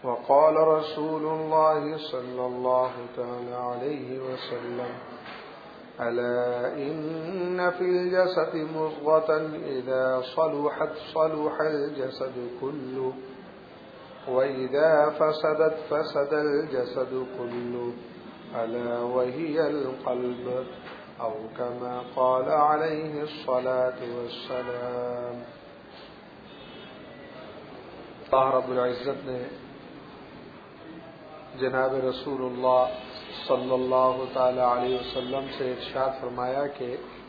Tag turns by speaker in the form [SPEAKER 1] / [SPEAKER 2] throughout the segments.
[SPEAKER 1] وقال رسول الله صلى الله تعالى عليه وسلم ألا إن في الجسد مضغة إذا صلحت صلح الجسد كله وإذا فسدت فسد الجسد كله ألا وهي القلب أو كما قال عليه الصلاة والسلام۔ اللہ رب العزت نے جناب رسول اللہ صلی اللہ تعالی علیہ وسلم سے ارشاد فرمایا کہ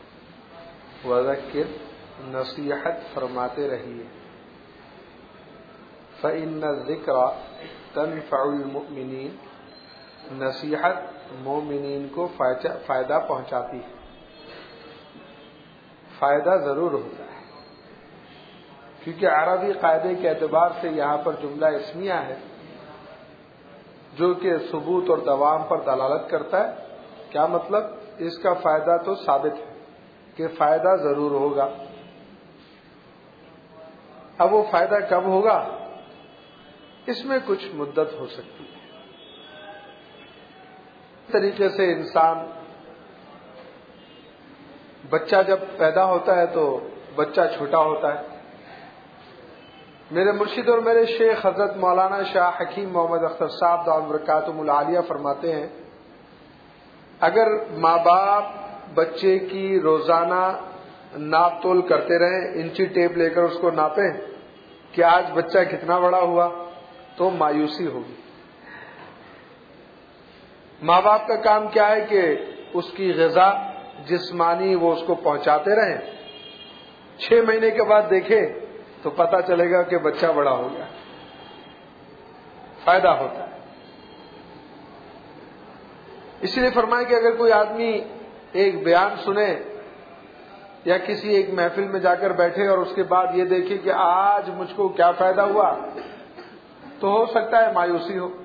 [SPEAKER 1] وذکر، نصیحت فرماتے رہیے، فإن الذکر تنفع المؤمنین، نصیحت مومنین کو فائدہ پہنچاتی ہے، فائدہ ضرور ہوتا ہے، کیونکہ عربی قاعدے کے اعتبار سے یہاں پر جملہ اسمیہ ہے جو کہ ثبوت اور دوام پر دلالت کرتا ہے۔ کیا مطلب؟ اس کا فائدہ تو ثابت ہے کہ فائدہ ضرور ہوگا۔ اب وہ فائدہ کب ہوگا؟ اس میں کچھ مدت ہو سکتی ہے۔ اس طریقے سے انسان، بچہ جب پیدا ہوتا ہے تو بچہ چھوٹا ہوتا ہے۔ میرے مرشد اور میرے شیخ حضرت مولانا شاہ حکیم محمد اختر صاحب دامت برکاتہم العالیہ فرماتے ہیں، اگر ماں باپ بچے کی روزانہ ناپ تول کرتے رہیں، انچی ٹیپ لے کر اس کو ناپیں کہ آج بچہ کتنا بڑا ہوا، تو مایوسی ہوگی۔ ماں باپ کا کام کیا ہے کہ اس کی غذا جسمانی وہ اس کو پہنچاتے رہیں، 6 مہینے کے بعد دیکھیں تو پتہ چلے گا کہ بچہ بڑا ہو گیا، فائدہ ہوتا ہے۔ اس لیے فرمایا کہ اگر کوئی آدمی ایک بیان سنے یا کسی ایک محفل میں جا کر بیٹھے اور اس کے بعد یہ دیکھے کہ آج مجھ کو کیا فائدہ ہوا، تو ہو سکتا ہے مایوسی ہو۔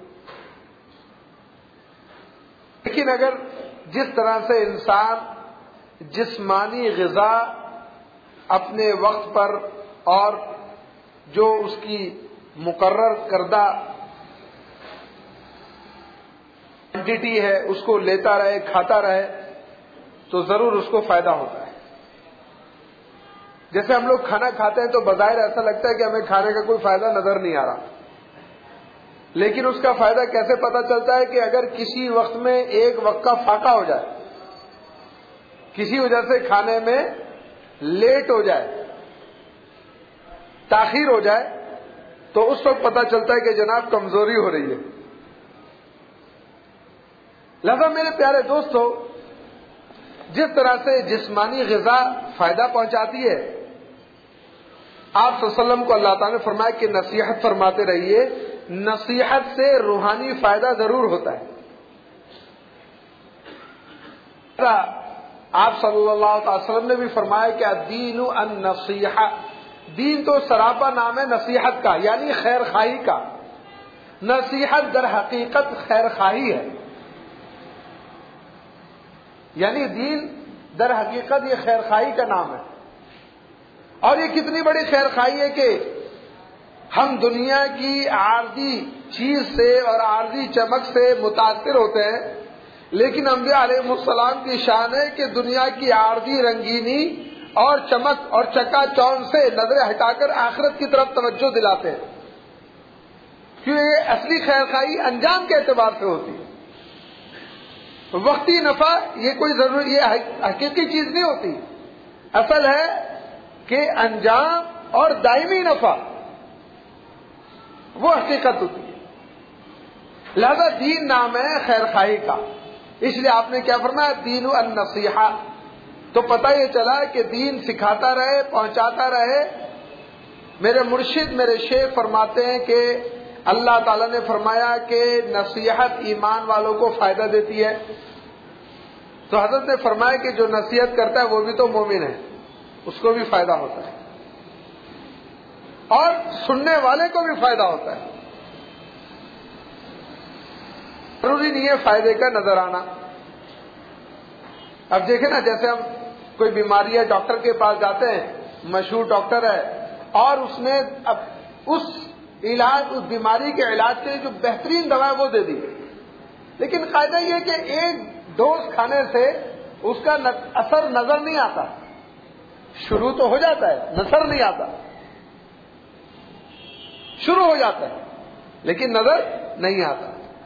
[SPEAKER 1] لیکن اگر جس طرح سے انسان جسمانی غذا اپنے وقت پر اور جو اس کی مقرر کردہ کوانٹٹی ہے اس کو لیتا رہے، کھاتا رہے، تو ضرور اس کو فائدہ ہوتا ہے۔ جیسے ہم لوگ کھانا کھاتے ہیں تو بظاہر ایسا لگتا ہے کہ ہمیں کھانے کا کوئی فائدہ نظر نہیں آ رہا، لیکن اس کا فائدہ کیسے پتہ چلتا ہے کہ اگر کسی وقت میں ایک وقت کا فاقہ ہو جائے، کسی وجہ سے کھانے میں لیٹ ہو جائے، تاخیر ہو جائے، تو اس وقت پتہ چلتا ہے کہ جناب کمزوری ہو رہی ہے۔ لہذا میرے پیارے دوستو، جس طرح سے جسمانی غذا فائدہ پہنچاتی ہے، آپ صلی اللہ علیہ وسلم کو اللہ تعالیٰ نے فرمایا کہ نصیحت فرماتے رہیے، نصیحت سے روحانی فائدہ ضرور ہوتا ہے۔ آپ صلی اللہ علیہ وسلم نے بھی فرمایا کہ الدین النصیحہ، دین تو سراپا نام ہے نصیحت کا، یعنی خیر خواہی کا۔ نصیحت در حقیقت خیر خواہی ہے، یعنی دین در حقیقت یہ خیر خواہی کا نام ہے۔ اور یہ کتنی بڑی خیر خواہی ہے کہ ہم دنیا کی عارضی چیز سے اور عارضی چمک سے متاثر ہوتے ہیں، لیکن انبیاء علیہ السلام کی شان ہے کہ دنیا کی عارضی رنگینی اور چمک اور چکا چوند سے نظر ہٹا کر آخرت کی طرف توجہ دلاتے ہیں، کیونکہ اصلی خیر خواہی انجام کے اعتبار سے ہوتی ہے۔ وقتی نفع یہ کوئی ضروری، یہ حقیقی چیز نہیں ہوتی، اصل ہے کہ انجام اور دائمی نفع وہ حقیقت ہوتی ہے۔ لہذا دین نام ہے خیر خواہی کا، اس لیے آپ نے کیا فرمایا؟ دین النصیحہ۔ تو پتہ یہ چلا کہ دین سکھاتا رہے، پہنچاتا رہے۔ میرے مرشد میرے شیخ فرماتے ہیں کہ اللہ تعالیٰ نے فرمایا کہ نصیحت ایمان والوں کو فائدہ دیتی ہے، تو حضرت نے فرمایا کہ جو نصیحت کرتا ہے وہ بھی تو مومن ہے، اس کو بھی فائدہ ہوتا ہے اور سننے والے کو بھی فائدہ ہوتا ہے۔ ضروری نہیں ہے فائدے کا نظر آنا۔ اب دیکھیں نا، جیسے ہم کوئی بیماری ہے، ڈاکٹر کے پاس جاتے ہیں، مشہور ڈاکٹر ہے، اور اس نے اب اس علاج، اس بیماری کے علاج کے لیے جو بہترین دوا ہے وہ دے دی، لیکن قاعدہ یہ کہ ایک ڈوز کھانے سے اس کا اثر نظر نہیں آتا، شروع تو ہو جاتا ہے، نظر نہیں آتا، شروع ہو جاتا ہے لیکن نظر نہیں آتا۔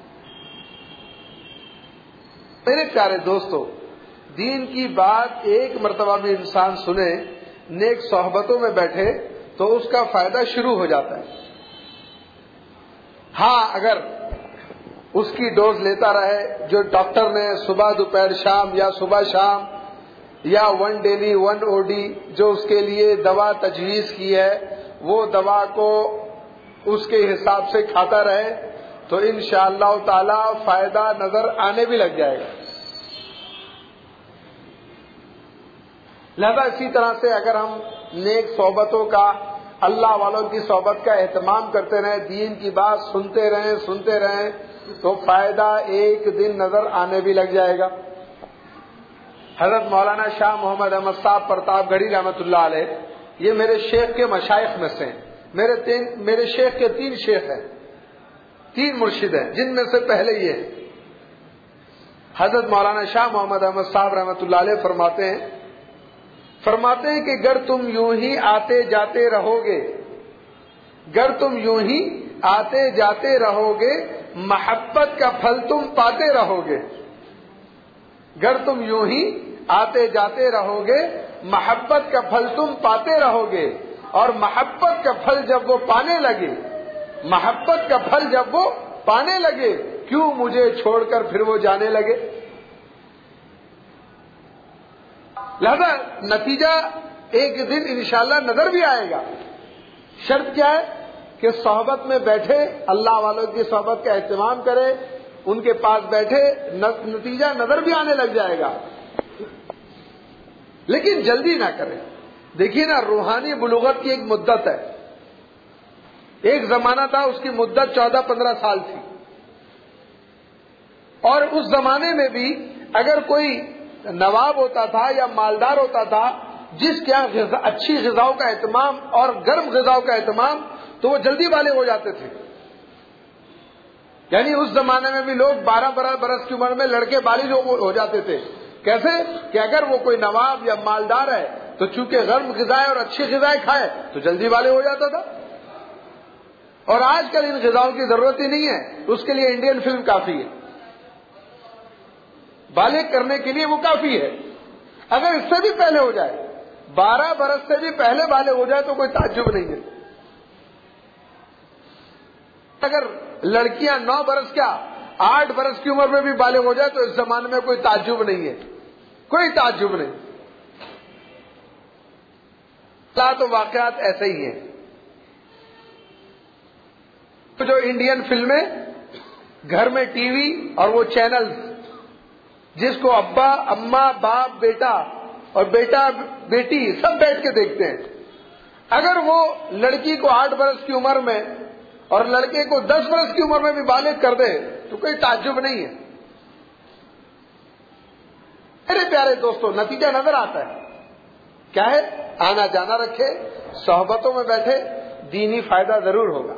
[SPEAKER 1] میرے پیارے دوستو، دین کی بات ایک مرتبہ بھی انسان سنے، نیک صحبتوں میں بیٹھے تو اس کا فائدہ شروع ہو جاتا ہے۔ ہاں، اگر اس کی ڈوز لیتا رہے جو ڈاکٹر نے صبح دوپہر شام یا صبح شام یا 1 ڈیلی 1 OD جو اس کے لیے دوا تجویز کی ہے وہ دوا کو اس کے حساب سے کھاتا رہے تو انشاءاللہ تعالی فائدہ نظر آنے بھی لگ جائے گا۔ لہذا اسی طرح سے اگر ہم نیک صحبتوں کا، اللہ والوں کی صحبت کا اہتمام کرتے رہیں، دین کی بات سنتے رہیں تو فائدہ ایک دن نظر آنے بھی لگ جائے گا۔ حضرت مولانا شاہ محمد احمد صاحب پرتاپ گڑھی رحمۃ اللہ علیہ، یہ میرے شیخ کے مشائخ میں سے ہیں۔ میرے شیخ کے 3 شیخ ہیں، 3 مرشد ہیں، جن میں سے پہلے یہ ہیں۔ حضرت مولانا شاہ محمد احمد صاحب رحمۃ اللہ علیہ فرماتے ہیں کہ گر تم یوں ہی آتے جاتے رہو گے محبت کا پھل تم پاتے رہو گے۔ گر تم یوں ہی آتے جاتے رہو گے محبت کا پھل تم پاتے رہو گے، اور محبت کا پھل جب وہ پانے لگے کیوں مجھے چھوڑ کر پھر وہ جانے لگے۔ لہذا نتیجہ ایک دن انشاءاللہ نظر بھی آئے گا۔ شرط کیا ہے کہ صحبت میں بیٹھے، اللہ والوں کی صحبت کا اہتمام کرے، ان کے پاس بیٹھے، نتیجہ نظر بھی آنے لگ جائے گا، لیکن جلدی نہ کرے۔ دیکھیے نا، روحانی بلوغت کی ایک مدت ہے، ایک زمانہ تھا اس کی مدت 14-15 سال تھی، اور اس زمانے میں بھی اگر کوئی نواب ہوتا تھا یا مالدار ہوتا تھا جس کے یہاں اچھی غذاؤں کا اہتمام اور گرم غذاؤں کا اہتمام، تو وہ جلدی بالغ ہو جاتے تھے۔ یعنی اس زمانے میں بھی لوگ 12 برس کی عمر میں لڑکے بالغ ہو جاتے تھے۔ کیسے کہ اگر وہ کوئی نواب یا مالدار ہے تو چونکہ گرم غذائیں اور اچھی غذائیں کھائے تو جلدی بالغ ہو جاتا تھا۔ اور آج کل ان غذاؤں کی ضرورت ہی نہیں ہے، اس کے لیے انڈین فلم کافی ہے، بالغ کرنے کے لیے وہ کافی ہے۔ اگر اس سے بھی پہلے ہو جائے، 12 برس سے بھی پہلے بالغ ہو جائے تو کوئی تعجب نہیں ہے۔ اگر لڑکیاں 9 برس کیا 8 برس کی عمر میں بھی بالغ ہو جائے تو اس زمانے میں کوئی تعجب نہیں ہے، کوئی تعجب نہیں۔ تو واقعات ایسے ہی ہیں۔ تو جو انڈین فلمیں، گھر میں ٹی وی اور وہ چینل جس کو ابا اماں باپ بیٹا اور بیٹا بیٹی سب بیٹھ کے دیکھتے ہیں، اگر وہ لڑکی کو 8 برس کی عمر میں اور لڑکے کو 10 برس کی عمر میں بھی بالغ کر دے تو کوئی تعجب نہیں ہے۔ میرے پیارے دوستو، نتیجہ نظر آتا ہے، کیا ہے؟ آنا جانا رکھے، صحبتوں میں بیٹھے، دینی فائدہ ضرور ہوگا۔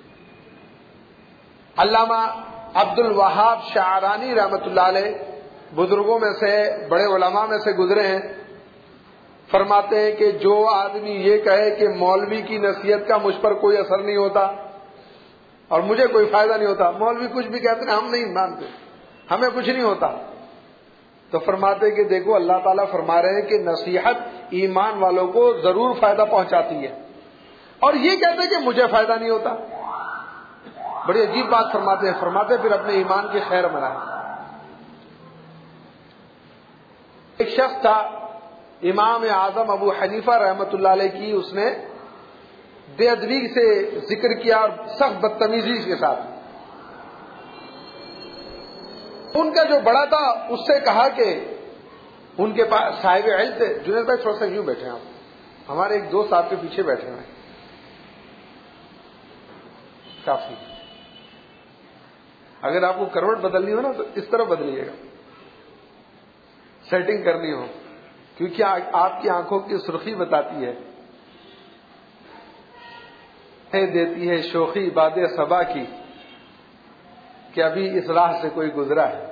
[SPEAKER 1] علامہ عبد الوہاب شعرانی رحمۃ اللہ علیہ بزرگوں میں سے، بڑے علماء میں سے گزرے ہیں، فرماتے ہیں کہ جو آدمی یہ کہے کہ مولوی کی نصیحت کا مجھ پر کوئی اثر نہیں ہوتا اور مجھے کوئی فائدہ نہیں ہوتا، مولوی کچھ بھی کہتے ہیں ہم نہیں مانتے، ہمیں کچھ نہیں ہوتا، تو فرماتے ہیں کہ دیکھو اللہ تعالیٰ فرما رہے ہیں کہ نصیحت ایمان والوں کو ضرور فائدہ پہنچاتی ہے، اور یہ کہتے ہیں کہ مجھے فائدہ نہیں ہوتا۔ بڑی عجیب بات فرماتے ہیں، فرماتے پھر اپنے ایمان کی خیر منائیں۔ ایک شخص تھا امام اعظم ابو حنیفہ رحمۃ اللہ علیہ کی، اس نے بے ادبی سے ذکر کیا اور سخت بدتمیزی کے ساتھ۔ ان کا جو بڑا تھا اس سے کہا کہ ان کے پاس صاحب علم تھے، جنید بھائی تھوڑا سا یوں بیٹھے ہیں آپ، ہمارے ایک دوست آپ کے پیچھے بیٹھے ہیں، کافی، اگر آپ کو کروٹ بدلنی ہو نا تو اس طرح بدلیے گا، سیٹنگ کرنی ہو، کیونکہ آپ کی آنکھوں کی سرخی بتاتی ہے۔ دیتی ہے شوخی باد صبا کی کہ ابھی اس راہ سے کوئی گزرا ہے.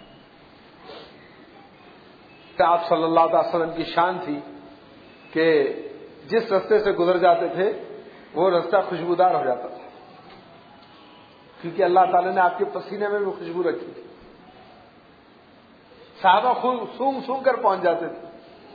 [SPEAKER 1] آپ صلی اللہ علیہ وسلم کی شان تھی کہ جس رستے سے گزر جاتے تھے وہ رستہ خوشبودار ہو جاتا تھا، کیونکہ اللہ تعالیٰ نے آپ کے پسینے میں بھی خوشبو رکھی تھی. صحابہ سونگ سونگ کر پہنچ جاتے تھے.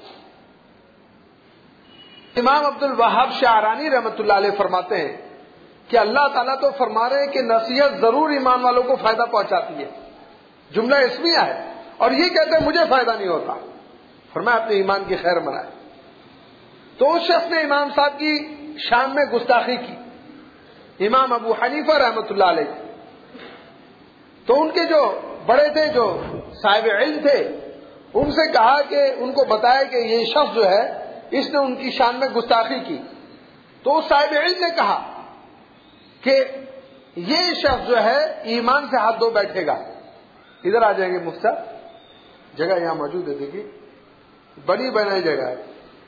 [SPEAKER 1] امام عبد الوہاب شعرانی رحمۃ اللہ علیہ فرماتے ہیں کہ اللہ تعالیٰ تو فرما رہے ہیں کہ نصیحت ضرور ایمان والوں کو فائدہ پہنچاتی ہے، جملہ اسمیہ ہے، اور یہ کہتے ہیں مجھے فائدہ نہیں ہوتا. فرمایا اپنے ایمان کی خیر منائے. تو اس شخص نے امام صاحب کی شان میں گستاخی کی، امام ابو حنیفہ رحمۃ اللہ علیہ. تو ان کے جو بڑے تھے، جو صاحب علم تھے، ان سے کہا کہ ان کو بتایا کہ یہ شخص جو ہے اس نے ان کی شان میں گستاخی کی. تو اس صاحب علم نے کہا کہ یہ شخص جو ہے ایمان سے ہاتھ دھو بیٹھے گا. ادھر آ جائیں گے مفتی صاحب، جگہ یہاں موجود ہے، دیکھیے بڑی بنائی جگہ ہے.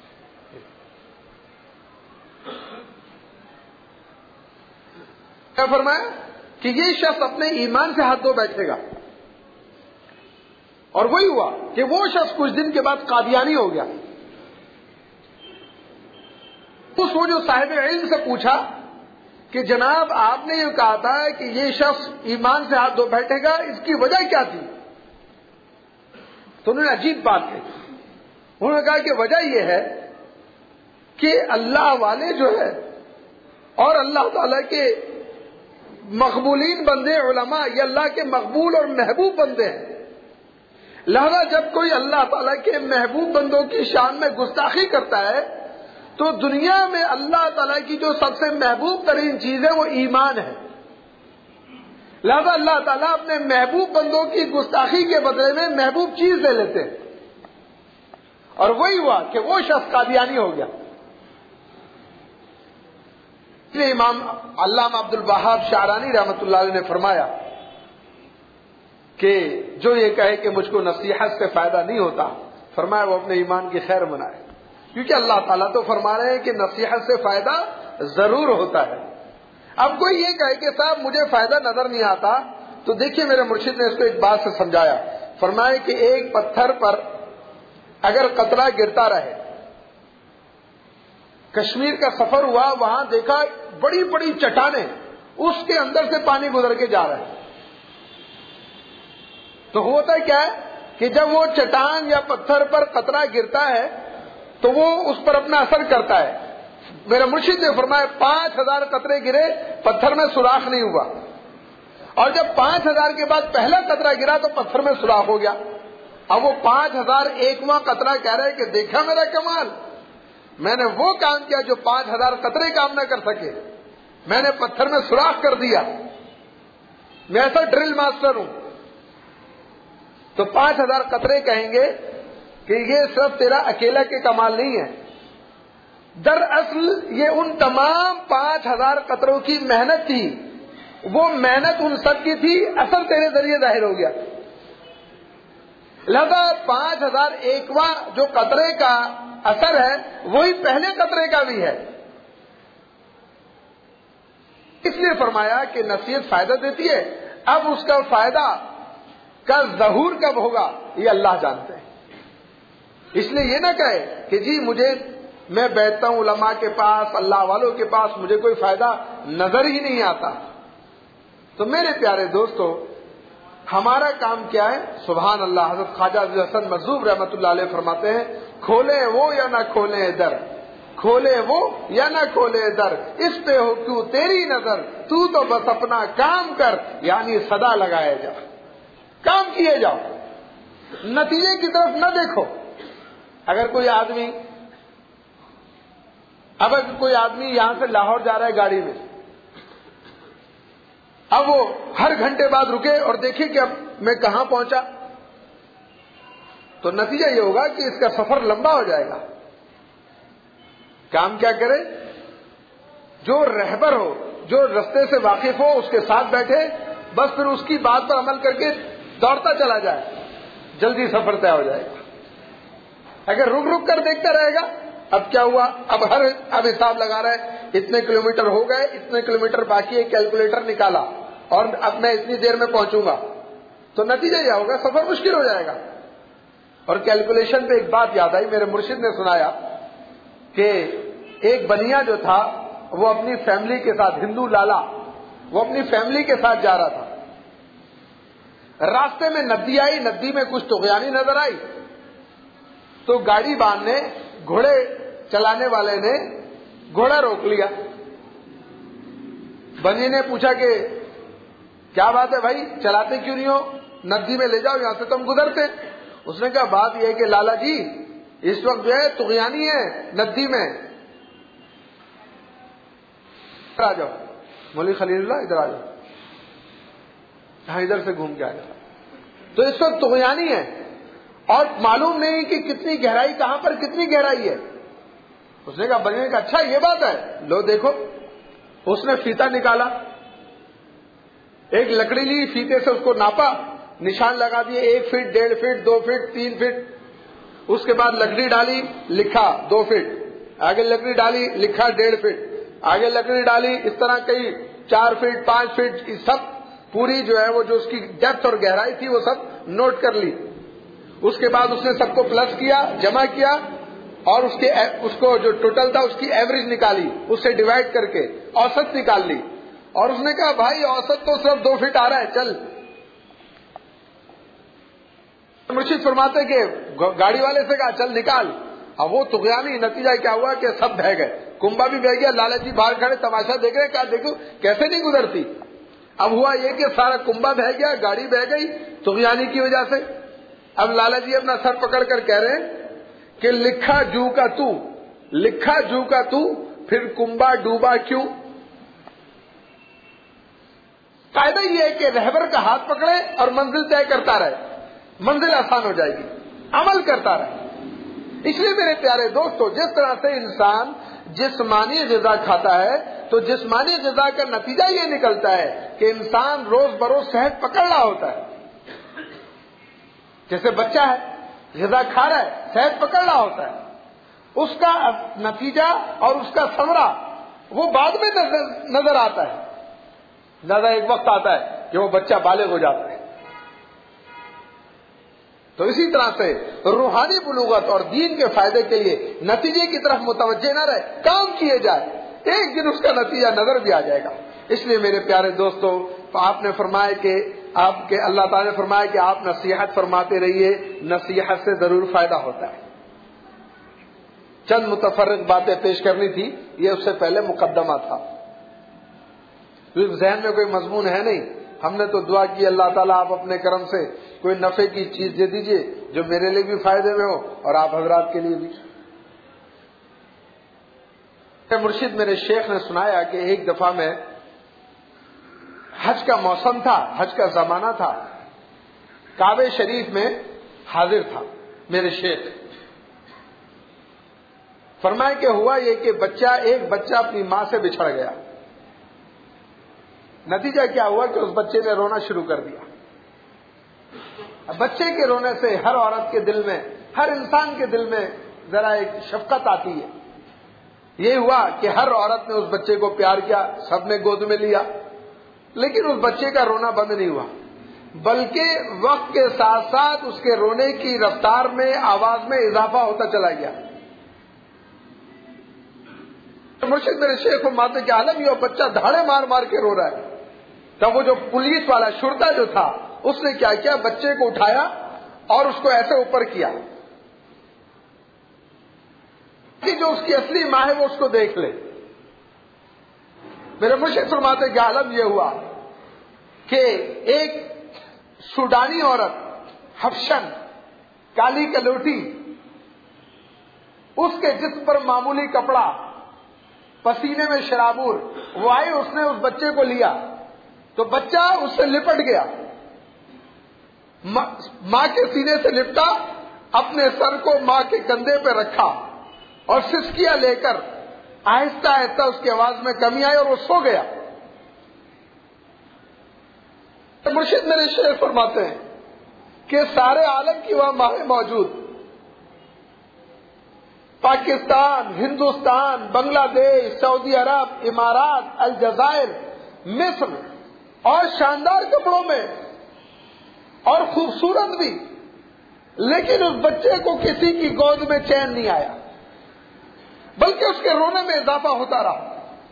[SPEAKER 1] کیا فرمایا کہ یہ شخص اپنے ایمان سے ہاتھ دھو بیٹھے گا. اور وہی ہوا کہ وہ شخص کچھ دن کے بعد قادیانی ہو گیا. اس وہ جو صاحب علم سے پوچھا کہ جناب آپ نے یہ کہا تھا کہ یہ شخص ایمان سے ہاتھ دھو بیٹھے گا، اس کی وجہ کیا تھی؟ تو انہوں نے عجیب بات کہی. انہوں نے کہا کہ وجہ یہ ہے کہ اللہ والے جو ہے اور اللہ تعالیٰ کے مقبولین بندے علماء یہ اللہ کے مقبول اور محبوب بندے ہیں. لہذا جب کوئی اللہ تعالیٰ کے محبوب بندوں کی شان میں گستاخی کرتا ہے تو دنیا میں اللہ تعالیٰ کی جو سب سے محبوب ترین چیز ہے وہ ایمان ہے. لہذا اللہ تعالیٰ اپنے محبوب بندوں کی گستاخی کے بدلے میں محبوب چیز دے لیتے ہیں. اور وہی ہوا کہ وہ شخص قادیانی ہو گیا. اس لیے امام علامہ عبد الوہاب شعرانی رحمۃ اللہ علیہ نے فرمایا کہ جو یہ کہے کہ مجھ کو نصیحت سے فائدہ نہیں ہوتا، فرمایا وہ اپنے ایمان کی خیر منائے، کیونکہ اللہ تعالیٰ تو فرما رہے ہیں کہ نصیحت سے فائدہ ضرور ہوتا ہے. اب کوئی یہ کہے کہ صاحب مجھے فائدہ نظر نہیں آتا، تو دیکھیے میرے مرشد نے اس کو ایک بات سے سمجھایا. فرمائے کہ ایک پتھر پر اگر قطرہ گرتا رہے، کشمیر کا سفر ہوا، وہاں دیکھا بڑی بڑی چٹانیں، اس کے اندر سے پانی گزر کے جا رہا ہے. تو ہوتا کیا ہے کہ جب وہ چٹان یا پتھر پر قطرہ گرتا ہے تو وہ اس پر اپنا اثر کرتا ہے. میرا مرشد نے فرمایا 5000 قطرے گرے، پتھر میں سوراخ نہیں ہوا، اور جب 5000 کے بعد پہلا قطرہ گرا تو پتھر میں سوراخ ہو گیا. اب وہ 5001واں قطرہ کہہ رہے کہ دیکھا میرا کمال، میں نے وہ کام کیا جو 5000 قطرے کام نہ کر سکے، میں نے پتھر میں سوراخ کر دیا، میں ایسا ڈرل ماسٹر ہوں. تو 5000 قطرے کہیں گے کہ یہ صرف تیرا اکیلا کے کمال نہیں ہے، دراصل یہ ان تمام 5000 قطروں کی محنت تھی، وہ محنت ان سب کی تھی، اثر تیرے ذریعے ظاہر ہو گیا. لہذا 5001واں جو قطرے کا اثر ہے وہی پہلے قطرے کا بھی ہے. اس لیے فرمایا کہ نصیحت فائدہ دیتی ہے. اب اس کا فائدہ کا ظہور کب ہوگا یہ اللہ جانتے ہیں. اس لیے یہ نہ کہے کہ جی میں بیٹھتا ہوں علماء کے پاس، اللہ والوں کے پاس، مجھے کوئی فائدہ نظر ہی نہیں آتا. تو میرے پیارے دوستو، ہمارا کام کیا ہے؟ سبحان اللہ. حضرت خواجہ عبد الحسن مجذوب رحمۃ اللہ علیہ فرماتے ہیں، کھولے وہ یا نہ کھولے در، کھولے وہ یا نہ کھولے در، اس پہ ہو کیوں تیری نظر، تو بس اپنا کام کر، یعنی صدا لگائے جا، کام کیے جاؤ، نتیجے کی طرف نہ دیکھو. اگر کوئی آدمی یہاں سے لاہور جا رہا ہے گاڑی میں، اب وہ ہر گھنٹے بعد رکے اور دیکھے کہ اب میں کہاں پہنچا، تو نتیجہ یہ ہوگا کہ اس کا سفر لمبا ہو جائے گا. کام کیا کرے؟ جو رہبر ہو، جو رستے سے واقف ہو، اس کے ساتھ بیٹھے، بس پھر اس کی بات پر عمل کر کے دوڑتا چلا جائے، جلدی سفر طے ہو جائے گا. اگر رک رک کر دیکھتا رہے گا، اب کیا ہوا، اب حساب لگا رہا ہے اتنے کلومیٹر ہو گئے، اتنے کلومیٹر باقی ہے، کیلکولیٹر نکالا اور اب میں اتنی دیر میں پہنچوں گا، تو نتیجہ یہ ہوگا سفر مشکل ہو جائے گا۔ اور کیلکولیشن پہ ایک بات یاد آئی، میرے مرشد نے سنایا کہ ایک بنیا جو تھا وہ اپنی فیملی کے ساتھ، ہندو لالا، وہ اپنی فیملی کے ساتھ جا رہا تھا، راستے میں ندی آئی، ندی میں کچھ طغیانی نظر آئی، تو گاڑی باندھنے گھوڑے چلانے والے نے گھوڑا روک لیا۔ بنی نے پوچھا کہ کیا بات ہے بھائی، چلاتے کیوں نہیں ہو، ندی میں لے جاؤ، یہاں سے تم گزرتے۔ اس نے کہا بات یہ ہے کہ لالا جی اس وقت جو ہے طغیانی ہے ندی میں، ادھر آ جاؤ، مولوی خلیل اللہ ادھر آ جاؤ، ہاں ادھر سے گھوم کے آ جاؤ۔ تو اس وقت طغیانی ہے اور معلوم نہیں کہ کتنی گہرائی، کہاں پر کتنی گہرائی ہے۔ اس نے کہا بننے کا اچھا یہ بات ہے، لو دیکھو۔ اس نے فیتا نکالا، ایک لکڑی لی، فیتے سے اس کو ناپا، نشان لگا دیے 1 فٹ 1.5 فٹ 2 فٹ 3 فٹ۔ اس کے بعد لکڑی ڈالی، لکھا 2 فٹ، آگے لکڑی ڈالی، لکھا 1.5 فٹ، آگے لکڑی ڈالی، اس طرح کئی 4 فٹ 5 فٹ، سب پوری جو ہے وہ جو اس کی ڈیپتھ اور گہرائی تھی وہ سب نوٹ کر لی۔ اس کے بعد اس نے سب کو پلس کیا، جمع کیا، اور اس کو جو ٹوٹل تھا اس کی ایوریج نکالی، اس سے ڈیوائڈ کر کے اوسط نکال لی، اور اس نے کہا بھائی اوسط تو صرف 2 فٹ آ رہا ہے، چل۔ مرشد فرماتے کہ گاڑی والے سے کہا چل نکال، اب وہ طغیانی، نتیجہ کیا ہوا کہ سب بہ گئے، کنبا بھی بہ گیا، لالا جی باہر کھڑے تماشا دیکھ رہے، کہا دیکھو کیسے نہیں گزرتی۔ اب ہوا یہ کہ سارا کنبا بہ گیا، گاڑی بہ گئی طغیانی کی وجہ سے۔ اب لالا جی اپنا سر پکڑ کر کہہ رہے ہیں کہ لکھا جو کا تو، لکھا جو کا تو، پھر کنبا ڈوبا کیوں؟ قاعدہ یہ ہے کہ رہبر کا ہاتھ پکڑے اور منزل طے کرتا رہے، منزل آسان ہو جائے گی، عمل کرتا رہے۔ اس لیے میرے پیارے دوستو، جس طرح سے انسان جسمانی غذا کھاتا ہے تو جسمانی غذا کا نتیجہ یہ نکلتا ہے کہ انسان روز بروز صحت پکڑ رہا ہوتا ہے۔ جیسے بچہ ہے، غذا کھا رہا ہے، صحت پکڑ رہا ہوتا ہے، اس کا نتیجہ اور اس کا ثمرہ وہ بعد میں نظر آتا ہے۔ زیادہ ایک وقت آتا ہے کہ وہ بچہ بالغ ہو جاتا ہے۔ تو اسی طرح سے روحانی بلوغت اور دین کے فائدے کے لیے نتیجے کی طرف متوجہ نہ رہے، کام کیے جائے، ایک دن اس کا نتیجہ نظر بھی آ جائے گا۔ اس لیے میرے پیارے دوستو، آپ نے فرمایا کہ اللہ تعالیٰ نے فرمایا کہ آپ نصیحت فرماتے رہیے، نصیحت سے ضرور فائدہ ہوتا ہے۔ چند متفرق باتیں پیش کرنی تھی، یہ اس سے پہلے مقدمہ تھا، ذہن میں کوئی مضمون ہے نہیں۔ ہم نے تو دعا کی اللہ تعالیٰ آپ اپنے کرم سے کوئی نفع کی چیز دے دیجئے جو میرے لیے بھی فائدے میں ہو اور آپ حضرات کے لیے بھی۔ مرشد میرے شیخ نے سنایا کہ ایک دفعہ میں حج کا موسم تھا، حج کا زمانہ تھا، کعبہ شریف میں حاضر تھا میرے شیخ۔ فرمایا کہ ہوا یہ کہ ایک بچہ اپنی ماں سے بچھڑ گیا۔ نتیجہ کیا ہوا کہ اس بچے نے رونا شروع کر دیا۔ بچے کے رونے سے ہر عورت کے دل میں، ہر انسان کے دل میں ذرا ایک شفقت آتی ہے۔ یہ ہوا کہ ہر عورت نے اس بچے کو پیار کیا، سب نے گود میں لیا، لیکن اس بچے کا رونا بند نہیں ہوا، بلکہ وقت کے ساتھ ساتھ اس کے رونے کی رفتار میں، آواز میں اضافہ ہوتا چلا گیا۔ مرشد میرے شیخ فرماتے کہ عالم یہ بچہ دھاڑے مار مار کے رو رہا ہے۔ تب وہ جو پولیس والا شرطا جو تھا اس نے کیا کیا، بچے کو اٹھایا اور اس کو ایسے اوپر کیا کہ جو اس کی اصلی ماں ہے وہ اس کو دیکھ لے۔ میرے مرشد فرماتے کہ عالم یہ ہوا کہ ایک سوڈانی عورت، حبشن، کالی کلوٹی، اس کے جسم پر معمولی کپڑا، پسینے میں شرابور، وہ آئی، اس نے اس بچے کو لیا تو بچہ اس سے لپٹ گیا، ماں کے سینے سے لپٹا، اپنے سر کو ماں کے کندھے پہ رکھا اور سسکیاں لے کر آہستہ آہستہ اس کی آواز میں کمی آئی اور وہ سو گیا۔ مرشد میرے شیخ فرماتے ہیں کہ سارے عالم کی وہاں ماں موجود، پاکستان، ہندوستان، بنگلہ دیش، سعودی عرب، امارات، الجزائر، مصر، اور شاندار کپڑوں میں اور خوبصورت بھی، لیکن اس بچے کو کسی کی گود میں چین نہیں آیا، بلکہ اس کے رونے میں اضافہ ہوتا رہا۔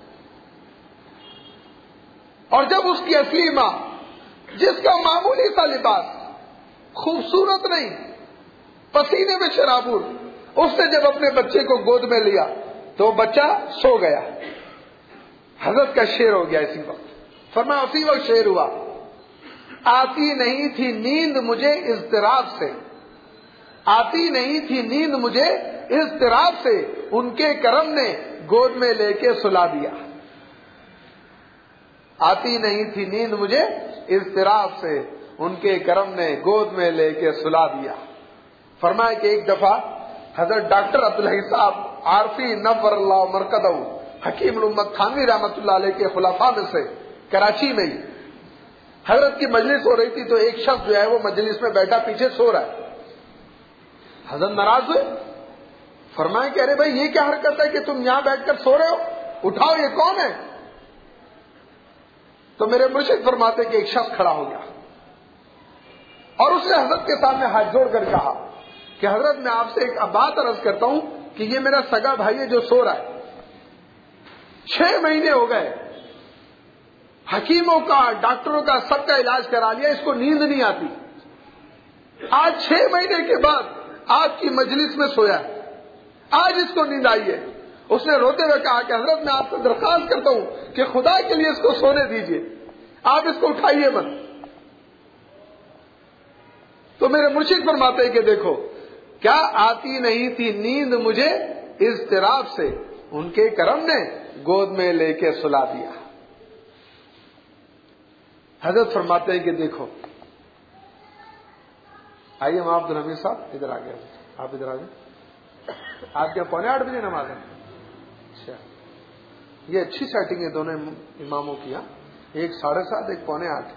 [SPEAKER 1] اور جب اس کی اصلی ماں، جس کا معمولی سا لباس، خوبصورت نہیں، پسینے میں شرابور، اس نے جب اپنے بچے کو گود میں لیا تو وہ بچہ سو گیا۔ حضرت کا شعر ہو گیا اسی وقت، فرمایا اسی وقت شعر ہوا، آتی نہیں تھی نیند مجھے اضطراب سے، آتی نہیں تھی نیند مجھے اضطراب سے، ان کے کرم نے گود میں لے کے سلا دیا۔ آتی نہیں تھی نیند مجھے اضطراب سے، ان کے کرم نے گود میں لے کے سلا دیا۔ فرمایا کہ ایک دفعہ حضرت ڈاکٹر عبدالحی صاحب عارفی نور اللہ مرکزہ حکیم الامت تھانوی رحمۃ اللہ علیہ کے خلفاء میں سے کراچی میں ہی حضرت کی مجلس ہو رہی تھی، تو ایک شخص جو ہے وہ مجلس میں بیٹھا پیچھے سو رہا ہے۔ حضرت ناراض ہوئے، فرمایا کہ ارے بھائی یہ کیا حرکت ہے کہ تم یہاں بیٹھ کر سو رہے ہو، اٹھاؤ، یہ کون ہے؟ تو میرے مرشد فرماتے کہ ایک شخص کھڑا ہو گیا اور اس نے حضرت کے سامنے ہاتھ جوڑ کر کہا کہ حضرت میں آپ سے ایک بات عرض کرتا ہوں کہ یہ میرا سگا بھائی ہے جو سو رہا ہے، 6 مہینے ہو گئے، حکیموں کا، ڈاکٹروں کا، سب کا علاج کرا لیا، اس کو نیند نہیں آتی، آج 6 مہینے کے بعد آپ کی مجلس میں سویا ہے، آج اس کو نیند آئی ہے۔ اس نے روتے ہوئے کہا کہ حضرت میں آپ سے درخواست کرتا ہوں کہ خدا کے لیے اس کو سونے دیجیے، آپ اس کو اٹھائیے مت۔ تو میرے مرشد فرماتے ہیں کہ دیکھو، کیا آتی نہیں تھی نیند مجھے اضطراب سے، ان کے کرم نے گود میں لے کے سلا دیا۔ حضرت فرماتے ہیں کہ دیکھو، آئیے ہم عبد الحمید صاحب ادھر آ گئے، آپ ادھر آ گئے، آپ کے 8:45 بجے نماز ہے؟ اچھا، یہ اچھی سیٹنگ ہے دونوں اماموں کی، ایک 7:30 ایک 7:45۔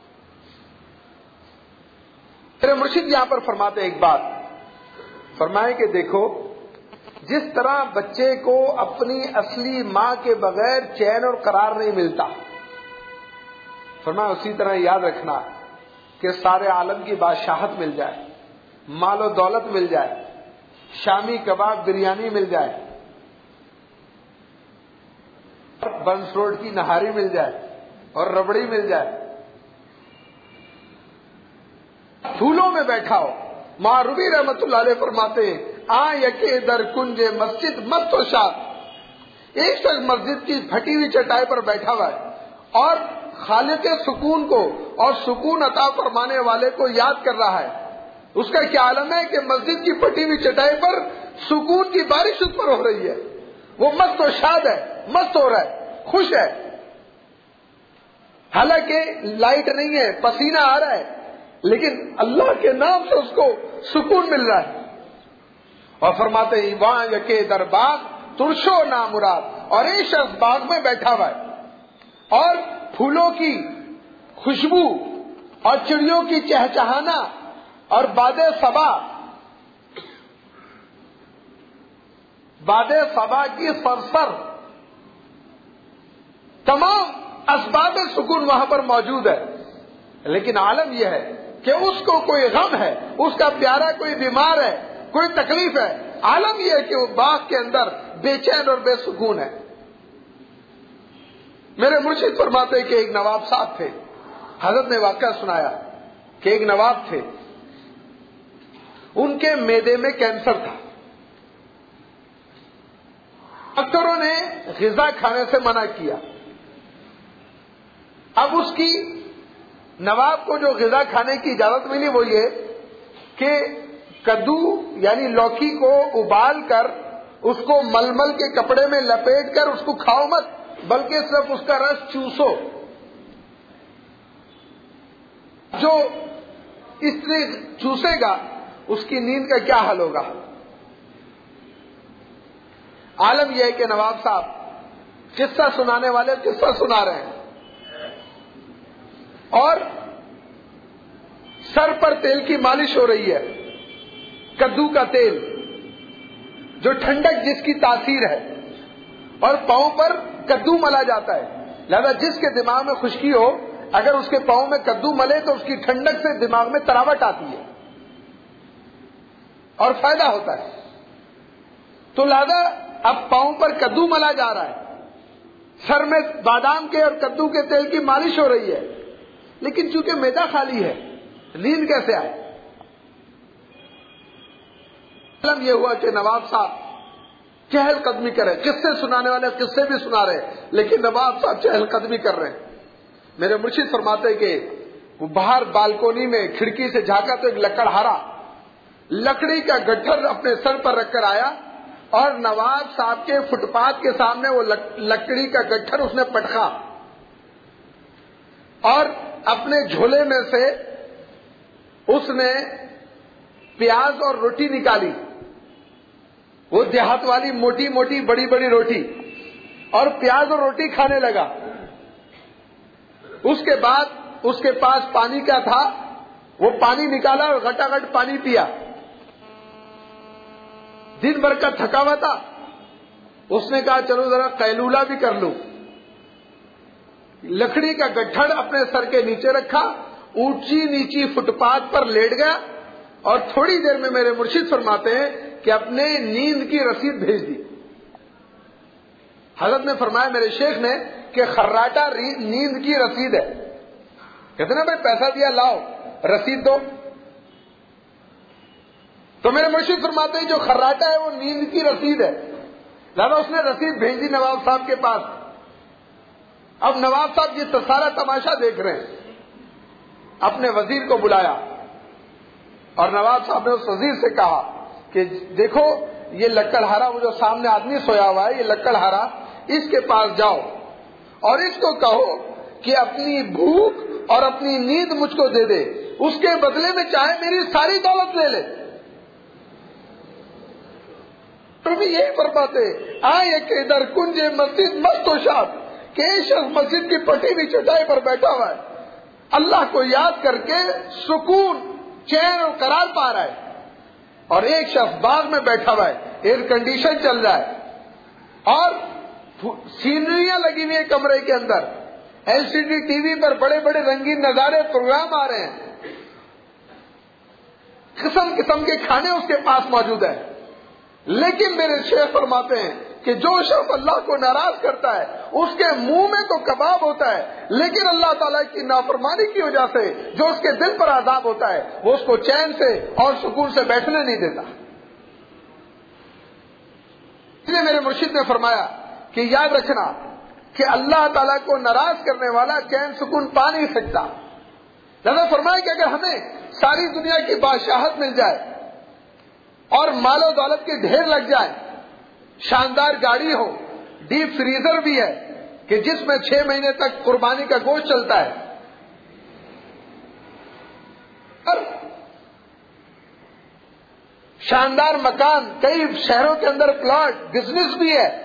[SPEAKER 1] میرے مرشد یہاں پر فرماتے ایک بات، فرمائے کہ دیکھو، جس طرح بچے کو اپنی اصلی ماں کے بغیر چین اور قرار نہیں ملتا، فرمایا اسی طرح یاد رکھنا کہ سارے عالم کی بادشاہت مل جائے، مال و دولت مل جائے، شامی کباب بریانی مل جائے، بنس روڈ کی نہاری مل جائے اور ربڑی مل جائے، پھولوں میں بیٹھا ہو، معروی رحمت اللہ علیہ فرماتے ہیں یکے در کنج مسجد مست و شاد، ایک شخص مسجد کی پھٹی ہوئی چٹائی پر بیٹھا ہوا ہے اور خالق سکون کو اور سکون عطا فرمانے والے کو یاد کر رہا ہے۔ اس کا کیا عالم ہے کہ مسجد کی پھٹی ہوئی چٹائی پر سکون کی بارش اس پر ہو رہی ہے، وہ مست و شاد ہے، مست ہو رہا ہے، خوش ہے، حالانکہ لائٹ نہیں ہے، پسینہ آ رہا ہے، لیکن اللہ کے نام سے اس کو سکون مل رہا ہے۔ اور فرماتے ہیں وہاں یکے در باغ ترشو نامراد، اور ایک شخص باغ میں بیٹھا ہوا ہے اور پھولوں کی خوشبو اور چڑیوں کی چہچہانا اور باد صبا کی سرسر، تمام اسباب سکون وہاں پر موجود ہے، لیکن عالم یہ ہے کہ اس کو کوئی غم ہے، اس کا پیارا کوئی بیمار ہے، کوئی تکلیف ہے، عالم یہ ہے کہ وہ باغ کے اندر بے چین اور بے سکون ہے۔ میرے مرشد فرماتے کہ ایک نواب صاحب تھے، حضرت نے واقعہ سنایا کہ ایک نواب تھے، ان کے معدے میں کینسر تھا، ڈاکٹروں نے غذا کھانے سے منع کیا۔ اب اس کی نواب کو جو غذا کھانے کی اجازت ملی وہ یہ کہ کدو یعنی لوکی کو ابال کر اس کو ململ کے کپڑے میں لپیٹ کر اس کو کھاؤ مت، بلکہ صرف اس کا رس چوسو۔ جو اس سے چوسے گا اس کی نیند کا کیا حل ہوگا؟ عالم یہ ہے کہ نواب صاحب قصہ سنانے والے قصہ سنا رہے ہیں اور سر پر تیل کی مالش ہو رہی ہے، کدو کا تیل جو ٹھنڈک جس کی تاثیر ہے، اور پاؤں پر کدو ملا جاتا ہے، لہذا جس کے دماغ میں خشکی ہو اگر اس کے پاؤں میں کدو ملے تو اس کی ٹھنڈک سے دماغ میں تراوٹ آتی ہے اور فائدہ ہوتا ہے. تو لہذا اب پاؤں پر کدو ملا جا رہا ہے، سر میں بادام کے اور کدو کے تیل کی مالش ہو رہی ہے، لیکن چونکہ معدہ خالی ہے نیند کیسے آئے؟ یہ ہوا کہ نواب صاحب چہل قدمی کرے، قصے سنانے والے قصے بھی سنا رہے، لیکن نواب صاحب چہل قدمی کر رہے ہیں. میرے مرشد فرماتے کہ وہ باہر بالکونی میں کھڑکی سے جھانکا تو ایک لکڑہارا لکڑی کا گٹھر اپنے سر پر رکھ کر آیا، اور نواب صاحب کے فٹ پاتھ کے سامنے وہ لکڑی کا گٹھر اس نے پٹکا، اور اپنے جھولے میں سے اس نے پیاز اور روٹی نکالی، وہ دیہات والی موٹی موٹی بڑی بڑی روٹی، اور پیاز اور روٹی کھانے لگا. اس کے بعد اس کے پاس پانی کا تھا، وہ پانی نکالا اور گھٹا گھٹ پانی پیا. دن بھر کا تھکا ہوا تھا، اس نے کہا چلو ذرا قیلولہ بھی کر لوں. لکڑی کا گٹھڑ اپنے سر کے نیچے رکھا، اونچی نیچی فٹ پاتھ پر لیٹ گیا، اور تھوڑی دیر میں میرے مرشد فرماتے ہیں کہ اپنے نیند کی رسید بھیج دی. حضرت نے فرمایا میرے شیخ نے کہ خراٹا نیند کی رسید ہے. کہتے نا بھائی پیسہ دیا لاؤ رسید دو. تو میرے مرشد فرماتے ہیں جو خراٹا ہے وہ نیند کی رسید ہے. لہذا اس نے رسید بھیج دی نواب صاحب کے پاس. اب نواب صاحب یہ سارا تماشا دیکھ رہے ہیں، اپنے وزیر کو بلایا، اور نواب صاحب نے اس وزیر سے کہا کہ دیکھو یہ لکڑہارا، وہ جو سامنے آدمی سویا ہوا ہے یہ لکڑہارا، اس کے پاس جاؤ اور اس کو کہو کہ اپنی بھوک اور اپنی نیند مجھ کو دے دے، اس کے بدلے میں چاہے میری ساری دولت لے لے. تو بھی یہی فرماتے آئے کہ ادھر کنج مسجد مست و شاد، کہ ایک شخص مسجد کی پٹی ہوئی چٹائی پر بیٹھا ہوا ہے، اللہ کو یاد کر کے سکون چین اور قرار پا رہا ہے، اور ایک شخص باغ میں بیٹھا ہوا ہے، ایئر کنڈیشن چل رہا ہے اور سینریاں لگی ہوئی ہیں کمرے کے اندر، L C D T V پر بڑے بڑے رنگین نظارے پروگرام آ رہے ہیں، قسم قسم کے کھانے اس کے پاس موجود ہیں. لیکن میرے شیخ فرماتے ہیں کہ جو شخص اللہ کو ناراض کرتا ہے اس کے منہ میں تو کباب ہوتا ہے، لیکن اللہ تعالیٰ کی نافرمانی کی وجہ سے جو اس کے دل پر عذاب ہوتا ہے وہ اس کو چین سے اور سکون سے بیٹھنے نہیں دیتا. اس لیے میرے مرشد نے فرمایا کہ یاد رکھنا کہ اللہ تعالیٰ کو ناراض کرنے والا چین سکون پا نہیں سکتا. لہذا فرمایا کہ اگر ہمیں ساری دنیا کی بادشاہت مل جائے اور مال و دولت کے ڈھیر لگ جائے، شاندار گاڑی ہو، ڈیپ فریزر بھی ہے کہ جس میں 6 مہینے تک قربانی کا گوشت چلتا ہے، اور شاندار مکان، کئی شہروں کے اندر پلاٹ، بزنس بھی ہے،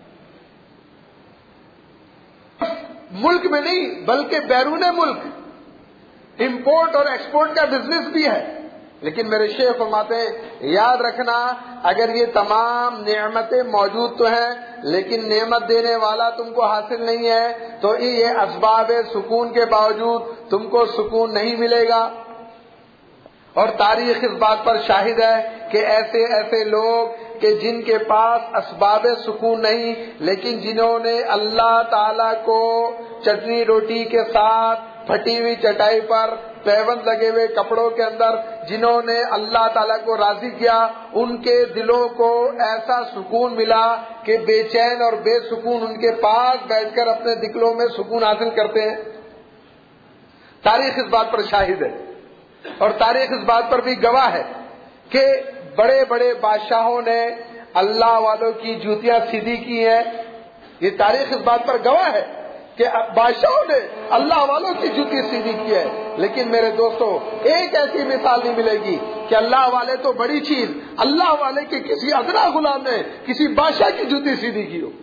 [SPEAKER 1] ملک میں نہیں بلکہ بیرون ملک امپورٹ اور ایکسپورٹ کا بزنس بھی ہے. لیکن میرے شیخ فرماتے ہیں یاد رکھنا اگر یہ تمام نعمتیں موجود تو ہیں لیکن نعمت دینے والا تم کو حاصل نہیں ہے تو یہ اسباب سکون کے باوجود تم کو سکون نہیں ملے گا. اور تاریخ اس بات پر شاہد ہے کہ ایسے ایسے لوگ کہ جن کے پاس اسباب سکون نہیں لیکن جنہوں نے اللہ تعالی کو چٹنی روٹی کے ساتھ پھٹی ہوئی چٹائی پر پیوند لگے ہوئے کپڑوں کے اندر جنہوں نے اللہ تعالیٰ کو راضی کیا، ان کے دلوں کو ایسا سکون ملا کہ بے چین اور بے سکون ان کے پاس بیٹھ کر اپنے دلوں میں سکون حاصل کرتے ہیں. تاریخ اس بات پر شاہد ہے اور تاریخ اس بات پر بھی گواہ ہے کہ بڑے بڑے بادشاہوں نے اللہ والوں کی جوتیاں سیدھی کی ہیں. یہ تاریخ اس بات پر گواہ ہے کہ بادشاہوں نے اللہ والوں کی جوتی سیدھی کی ہے. لیکن میرے دوستو ایک ایسی مثال نہیں ملے گی کہ اللہ والے تو بڑی چیز، اللہ والے کے کسی ادنا غلام نے کسی بادشاہ کی جوتی سیدھی کی ہو.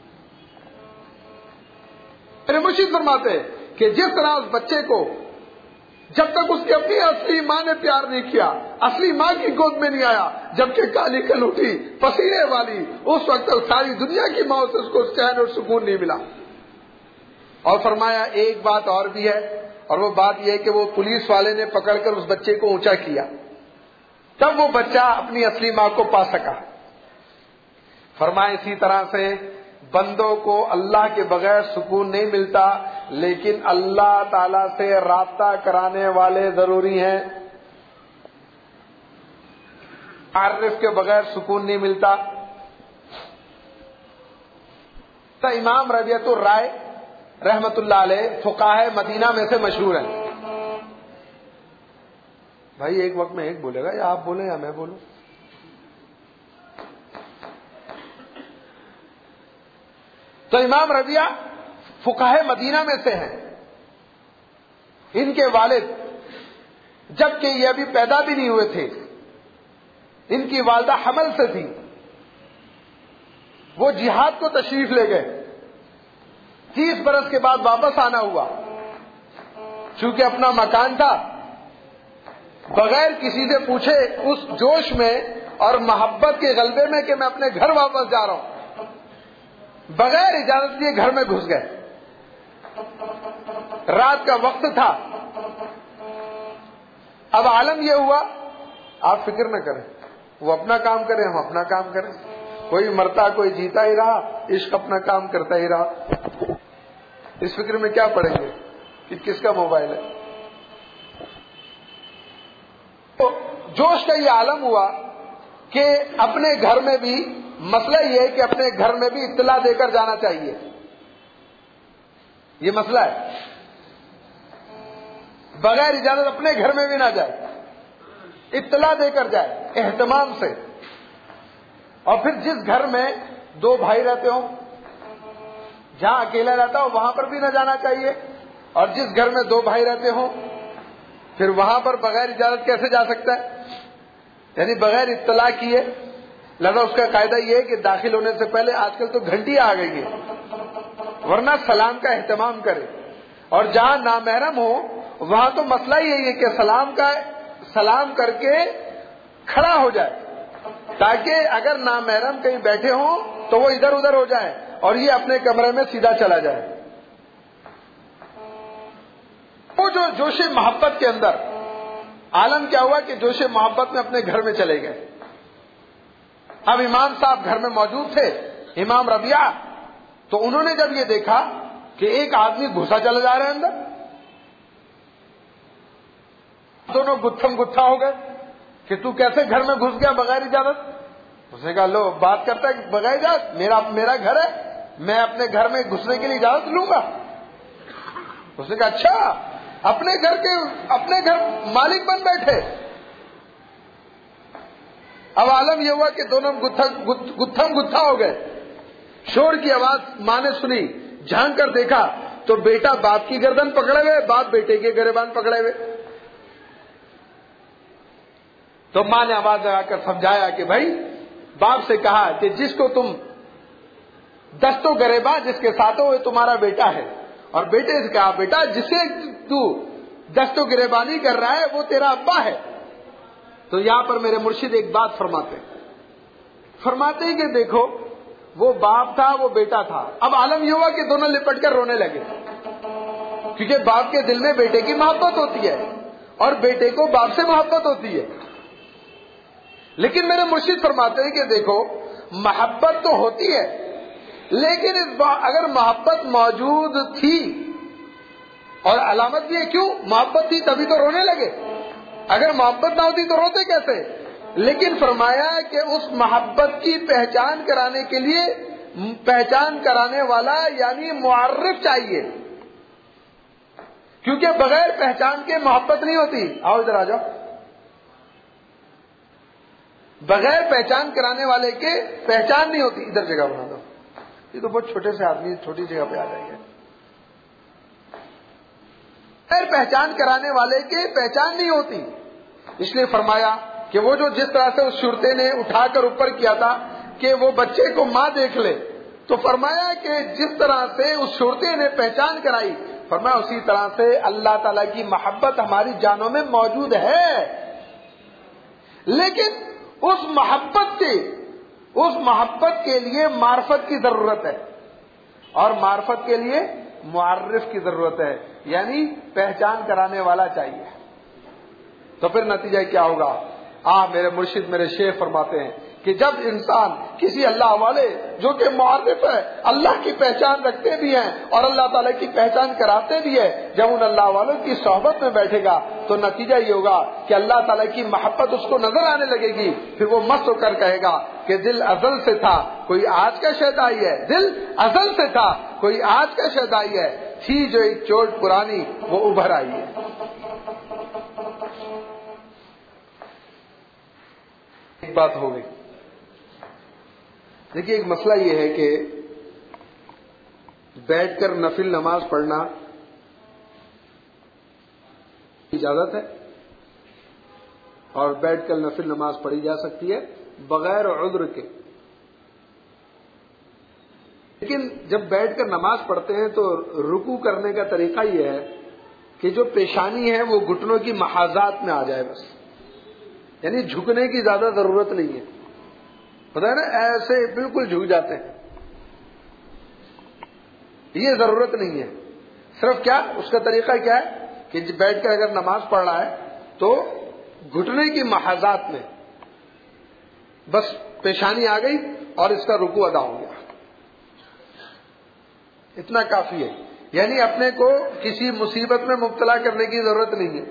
[SPEAKER 1] میرے مرشد فرماتے کہ جس طرح اس بچے کو جب تک اس کی اپنی اصلی ماں نے پیار نہیں کیا، اصلی ماں کی گود میں نہیں آیا، جبکہ کالی کلوٹی پسینے والی، اس وقت ساری دنیا کی موت سے اس کو چین اور سکون نہیں ملا۔ اور فرمایا ایک بات اور بھی ہے، اور وہ بات یہ ہے کہ وہ پولیس والے نے پکڑ کر اس بچے کو اونچا کیا، تب وہ بچہ اپنی اصلی ماں کو پا سکا۔ فرمایا اسی طرح سے بندوں کو اللہ کے بغیر سکون نہیں ملتا، لیکن اللہ تعالی سے رابطہ کرانے والے ضروری ہیں۔ عارف کے بغیر سکون نہیں ملتا۔ تو امام ربیعۃ الرائے رحمت اللہ علیہ فقہائے مدینہ میں سے مشہور ہیں۔ بھائی ایک وقت میں ایک بولے گا، یا آپ بولیں یا میں بولوں؟ تو امام ربیعہ فقہائے مدینہ میں سے ہیں۔ ان کے والد جبکہ یہ ابھی پیدا بھی نہیں ہوئے تھے، ان کی والدہ حمل سے تھی، وہ جہاد کو تشریف لے گئے۔ 30 برس کے بعد واپس آنا ہوا، چونکہ اپنا مکان تھا، بغیر کسی سے پوچھے اس جوش میں اور محبت کے غلبے میں کہ میں اپنے گھر واپس جا رہا ہوں، بغیر اجازت لیے گھر میں گھس گئے۔ رات کا وقت تھا۔ اب عالم یہ ہوا، آپ فکر نہ کریں، وہ اپنا کام کریں، ہم اپنا کام کریں، کوئی مرتا کوئی جیتا ہی رہا، عشق اپنا کام کرتا ہی رہا۔ اس فکر میں کیا پڑیں گے کہ کس کا موبائل ہے؟ تو جوش کا یہ عالم ہوا کہ اپنے گھر میں بھی مسئلہ یہ ہے کہ اپنے گھر میں بھی اطلاع دے کر جانا چاہیے، یہ مسئلہ ہے۔ بغیر اجازت اپنے گھر میں بھی نہ جائے، اطلاع دے کر جائے اہتمام سے۔ اور پھر جس گھر میں 2 بھائی رہتے ہوں، جہاں اکیلا رہتا ہو وہاں پر بھی نہ جانا چاہیے، اور جس گھر میں 2 بھائی رہتے ہوں پھر وہاں پر بغیر اجازت کیسے جا سکتا ہے؟ یعنی بغیر اطلاع کیے۔ لہذا اس کا قاعدہ یہ ہے کہ داخل ہونے سے پہلے، آج کل تو گھنٹی آ گئی ہے، ورنہ سلام کا اہتمام کرے۔ اور جہاں نامحرم ہو وہاں تو مسئلہ ہی یہی ہے کہ سلام کر کے کھڑا ہو جائے، تاکہ اگر نامحرم کہیں بیٹھے ہوں تو وہ ادھر ادھر ہو جائے اور یہ اپنے کمرے میں سیدھا چلا جائے۔ وہ جو جوش محبت کے اندر عالم کیا ہوا کہ جوش محبت میں اپنے گھر میں چلے گئے۔ اب امام صاحب گھر میں موجود تھے، امام ربیعہ، تو انہوں نے جب یہ دیکھا کہ ایک آدمی گھسا چلا جا رہا ہے اندر، دونوں گتھم گتھا ہو گئے کہ تو کیسے گھر میں گھس گیا بغیر اجازت؟ اس نے کہا لو بات کرتا ہے بغیر اجازت، میرا گھر ہے، میں اپنے گھر میں گھسنے کے لیے اجازت لوں گا؟ اس نے کہا اچھا، اپنے گھر مالک بن بیٹھے۔ اب عالم یہ ہوا کہ دونوں گتھم گتھا ہو گئے۔ شور کی آواز ماں نے سنی، جھانک کر دیکھا تو بیٹا باپ کی گردن پکڑے ہوئے، باپ بیٹے کے گریبان پکڑے ہوئے۔ تو ماں نے آواز لگا کر سمجھایا کہ بھائی، باپ سے کہا کہ جس کو تم دستوں گریباں جس کے ساتھ ہو وہ تمہارا بیٹا ہے، اور بیٹے سے کہا بیٹا جسے تو دستوں گریبانی کر رہا ہے وہ تیرا ابا ہے۔ تو یہاں پر میرے مرشد ایک بات فرماتے ہیں کہ دیکھو، وہ باپ تھا وہ بیٹا تھا۔ اب عالم یہ ہوا کہ دونوں لپٹ کر رونے لگے، کیونکہ باپ کے دل میں بیٹے کی محبت ہوتی ہے اور بیٹے کو باپ سے محبت ہوتی ہے۔ لیکن میرے مرشد فرماتے ہیں کہ دیکھو، محبت تو ہوتی ہے، لیکن اگر محبت موجود تھی، اور علامت بھی ہے، کیوں محبت تھی تبھی تو رونے لگے، اگر محبت نہ ہوتی تو روتے کیسے؟ لیکن فرمایا کہ اس محبت کی پہچان کرانے کے لیے پہچان کرانے والا یعنی معرف چاہیے، کیونکہ بغیر پہچان کے محبت نہیں ہوتی۔ آؤ ادھر آ جاؤ۔ بغیر پہچان کرانے والے کے پہچان نہیں ہوتی۔ ادھر جگہ بنا دو، یہ تو بہت چھوٹے سے آدمی چھوٹی جگہ پہ آ جائیں گے۔ بغیر پہچان کرانے والے کے پہچان نہیں ہوتی، اس لیے فرمایا کہ وہ جو جس طرح سے اس شرطے نے اٹھا کر اوپر کیا تھا کہ وہ بچے کو ماں دیکھ لے، تو فرمایا کہ جس طرح سے اس شرطے نے پہچان کرائی، فرمایا اسی طرح سے اللہ تعالیٰ کی محبت ہماری جانوں میں موجود ہے، لیکن اس محبت کے لیے معرفت کی ضرورت ہے، اور معرفت کے لیے معرف کی ضرورت ہے، یعنی پہچان کرانے والا چاہیے۔ تو پھر نتیجہ کیا ہوگا؟ میرے مرشد میرے شیخ فرماتے ہیں کہ جب انسان کسی اللہ والے جو کہ معرف ہے، اللہ کی پہچان رکھتے بھی ہیں اور اللہ تعالیٰ کی پہچان کراتے بھی ہے، جب ان اللہ والوں کی صحبت میں بیٹھے گا تو نتیجہ یہ ہوگا کہ اللہ تعالیٰ کی محبت اس کو نظر آنے لگے گی، پھر وہ مست ہو کر کہے گا کہ دل ازل سے تھا کوئی آج کا شاید آئی ہے، دل ازل سے تھا کوئی آج کا شاید آئی ہے، تھی جو ایک چوٹ پرانی وہ ابھر آئی ہے۔ ایک بات ہو گئی۔ دیکھیے ایک مسئلہ یہ ہے کہ بیٹھ کر نفل نماز پڑھنا اجازت ہے اور بیٹھ کر نفل نماز پڑھی جا سکتی ہے بغیر عذر کے، لیکن جب بیٹھ کر نماز پڑھتے ہیں تو رکوع کرنے کا طریقہ یہ ہے کہ جو پیشانی ہے وہ گھٹنوں کی محاذات میں آ جائے، بس یعنی جھکنے کی زیادہ ضرورت نہیں ہے، پتہ ہے نا ایسے بالکل جھک جاتے ہیں، یہ ضرورت نہیں ہے۔ صرف کیا اس کا طریقہ کیا ہے کہ بیٹھ کر اگر نماز پڑھ رہا ہے تو گھٹنے کی محاذات میں بس پیشانی آ گئی اور اس کا رکوع ادا ہو گیا، اتنا کافی ہے، یعنی اپنے کو کسی مصیبت میں مبتلا کرنے کی ضرورت نہیں ہے۔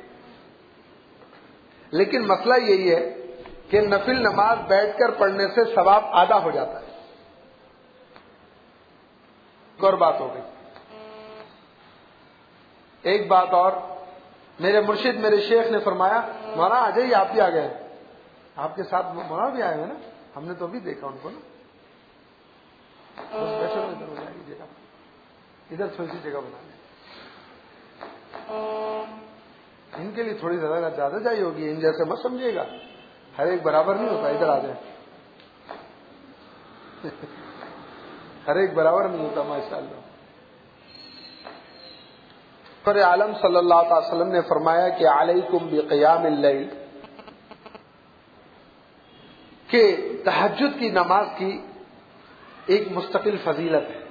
[SPEAKER 1] لیکن مسئلہ یہی ہے کہ نفل نماز بیٹھ کر پڑھنے سے ثواب آدھا ہو جاتا ہے۔ ایک اور بات ہو گئی، ایک بات اور، میرے مرشد میرے شیخ نے فرمایا مولانا آ جائیے، آپ بھی آ گئے، آپ کے ساتھ مولانا بھی آئے ہوئے نا، ہم نے تو ابھی دیکھا ان کو نا، ادھر ہو جائے گی جگہ، ادھر تھوڑی سی جگہ بنا لیں، ان کے لیے تھوڑی زیادہ چاہیے ہوگی، ان جیسے مت سمجھیے گا، ہر ایک برابر نہیں ہوتا، ادھر آ جائیں، ہر ایک برابر نہیں ہوتا ماشاءاللہ۔ پر عالم صلی اللہ تعالی وسلم نے فرمایا کہ علیکم بقیام اللیل، کہ تہجد کی نماز کی ایک مستقل فضیلت ہے،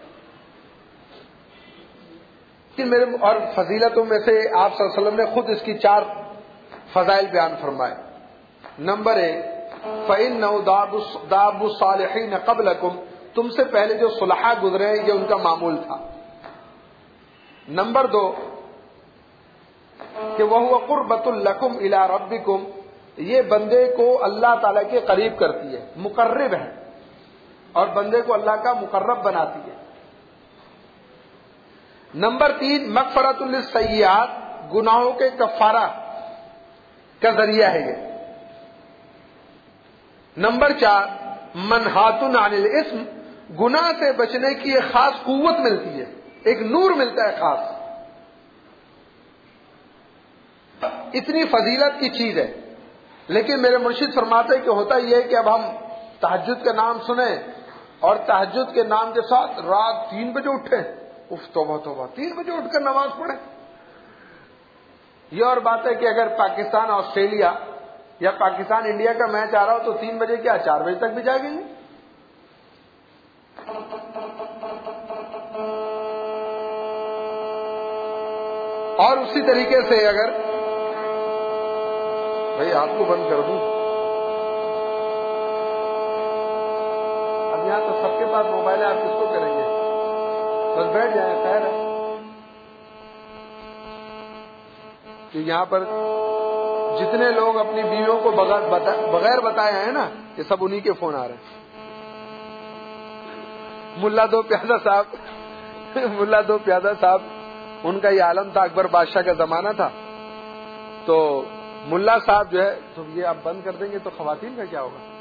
[SPEAKER 1] اور فضیلتوں میں سے آپ صلی اللہ علیہ وسلم نے خود اس کی 4 فضائل بیان فرمائے۔ نمبر 1 فَإِنَّهُ دَابُ الصَّالِحِينَ قَبْلَكُمْ، تم سے پہلے جو صلحاء گزرے ہیں یہ ان کا معمول تھا۔ نمبر 2 کہ وَهُوَ قُرْبَةٌ لَكُمْ إِلَىٰ رَبِّكُمْ، یہ بندے کو اللہ تعالیٰ کے قریب کرتی ہے، مقرب ہے، اور بندے کو اللہ کا مقرب بناتی ہے۔ نمبر 3 مغفرۃ للسیئات، گناہوں کے کفارہ کا ذریعہ ہے یہ۔ نمبر 4 منہات عن الاسم، گناہ سے بچنے کی ایک خاص قوت ملتی ہے، ایک نور ملتا ہے خاص، اتنی فضیلت کی چیز ہے۔ لیکن میرے مرشد فرماتے ہیں کہ ہوتا یہ ہے کہ اب ہم تہجد کا نام سنیں اور تہجد کے نام کے ساتھ رات 3 بجے اٹھیں، توبہ توبہ 3 بجے اٹھ کر نماز پڑھیں۔ یہ اور بات ہے کہ اگر پاکستان آسٹریلیا یا پاکستان انڈیا کا میچ آ رہا ہو تو 3 بجے کیا 4 بجے تک بھی جاگیں گے؟ اور اسی طریقے سے اگر بھائی آپ کو بند کر دوں، اب یہاں تو سب کے پاس موبائل ہے، آپ کس کو کریں گے؟ بس بیٹھ جائیں، خیر ہے کہ یہاں پر جتنے لوگ اپنی بیویوں کو بغیر بتائے ہیں نا، یہ سب انہی کے فون آ رہے ہیں۔ ملا دو پیادہ صاحب ان کا یہ عالم تھا، اکبر بادشاہ کا زمانہ تھا، تو ملا صاحب جو ہے، تو یہ آپ بند کر دیں گے تو خواتین کا کیا ہوگا؟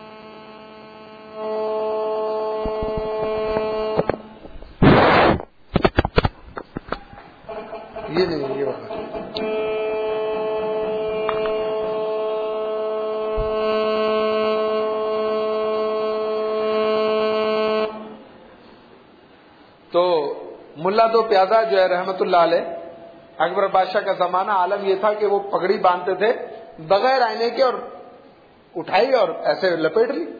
[SPEAKER 1] یہ نہیں، یہ ہوگا تو ملا دو پیادہ جو ہے رحمت اللہ علیہ، اکبر بادشاہ کا زمانہ، عالم یہ تھا کہ وہ پگڑی باندھتے تھے بغیر آئینے کے، اور اٹھائی اور ایسے لپیٹ لی.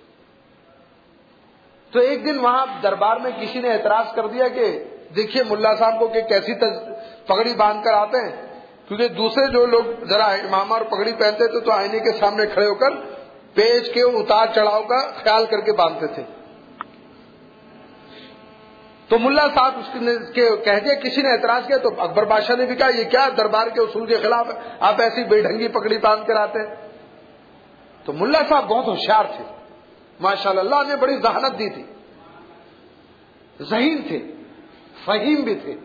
[SPEAKER 1] تو ایک دن وہاں دربار میں کسی نے اعتراض کر دیا کہ دیکھیے ملا صاحب کو کہ کیسی پگڑی باندھ کر آتے ہیں, کیونکہ دوسرے جو لوگ ذرا امامہ اور پگڑی پہنتے تھے تو آئینے کے سامنے کھڑے ہو کر پیچ کے اتار چڑھاؤ کا خیال کر کے باندھتے تھے. تو ملا صاحب اس کے کہہ دیا, کسی نے اعتراض کیا تو اکبر بادشاہ نے بھی کہا یہ کیا دربار کے اصول کے خلاف ہے, آپ ایسی بے ڈھنگی پگڑی باندھ کر آتے ہیں. تو ملا صاحب بہت ہوشیار تھے ماشاءاللہ, اللہ نے بڑی ذہانت دی تھی, ذہین تھے, فہیم بھی تھے.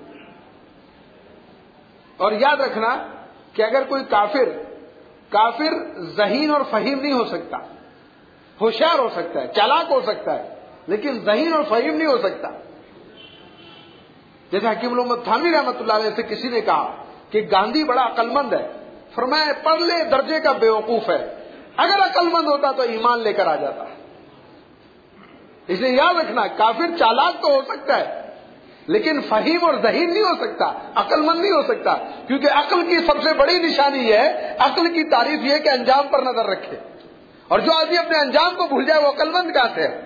[SPEAKER 1] اور یاد رکھنا کہ اگر کوئی کافر ذہین اور فہیم نہیں ہو سکتا, ہوشیار ہو سکتا ہے, چالاک ہو سکتا ہے, لیکن ذہین اور فہیم نہیں ہو سکتا. جیسے حکیم محمد تھانوی رحمۃ اللہ علیہ سے کسی نے کہا کہ گاندھی بڑا عقل مند ہے, فرمایا پڑھ لے درجے کا بیوقوف ہے, اگر عقل مند ہوتا تو ایمان لے کر آ جاتا. اس لیے یاد رکھنا کافر چالاک تو ہو سکتا ہے لیکن فہیم اور ذہین نہیں ہو سکتا, عقل مند نہیں ہو سکتا, کیونکہ عقل کی سب سے بڑی نشانی یہ ہے, عقل کی تعریف یہ کہ انجام پر نظر رکھے, اور جو آدمی اپنے انجام کو بھول جائے وہ عقل مند کہاں سے ہے.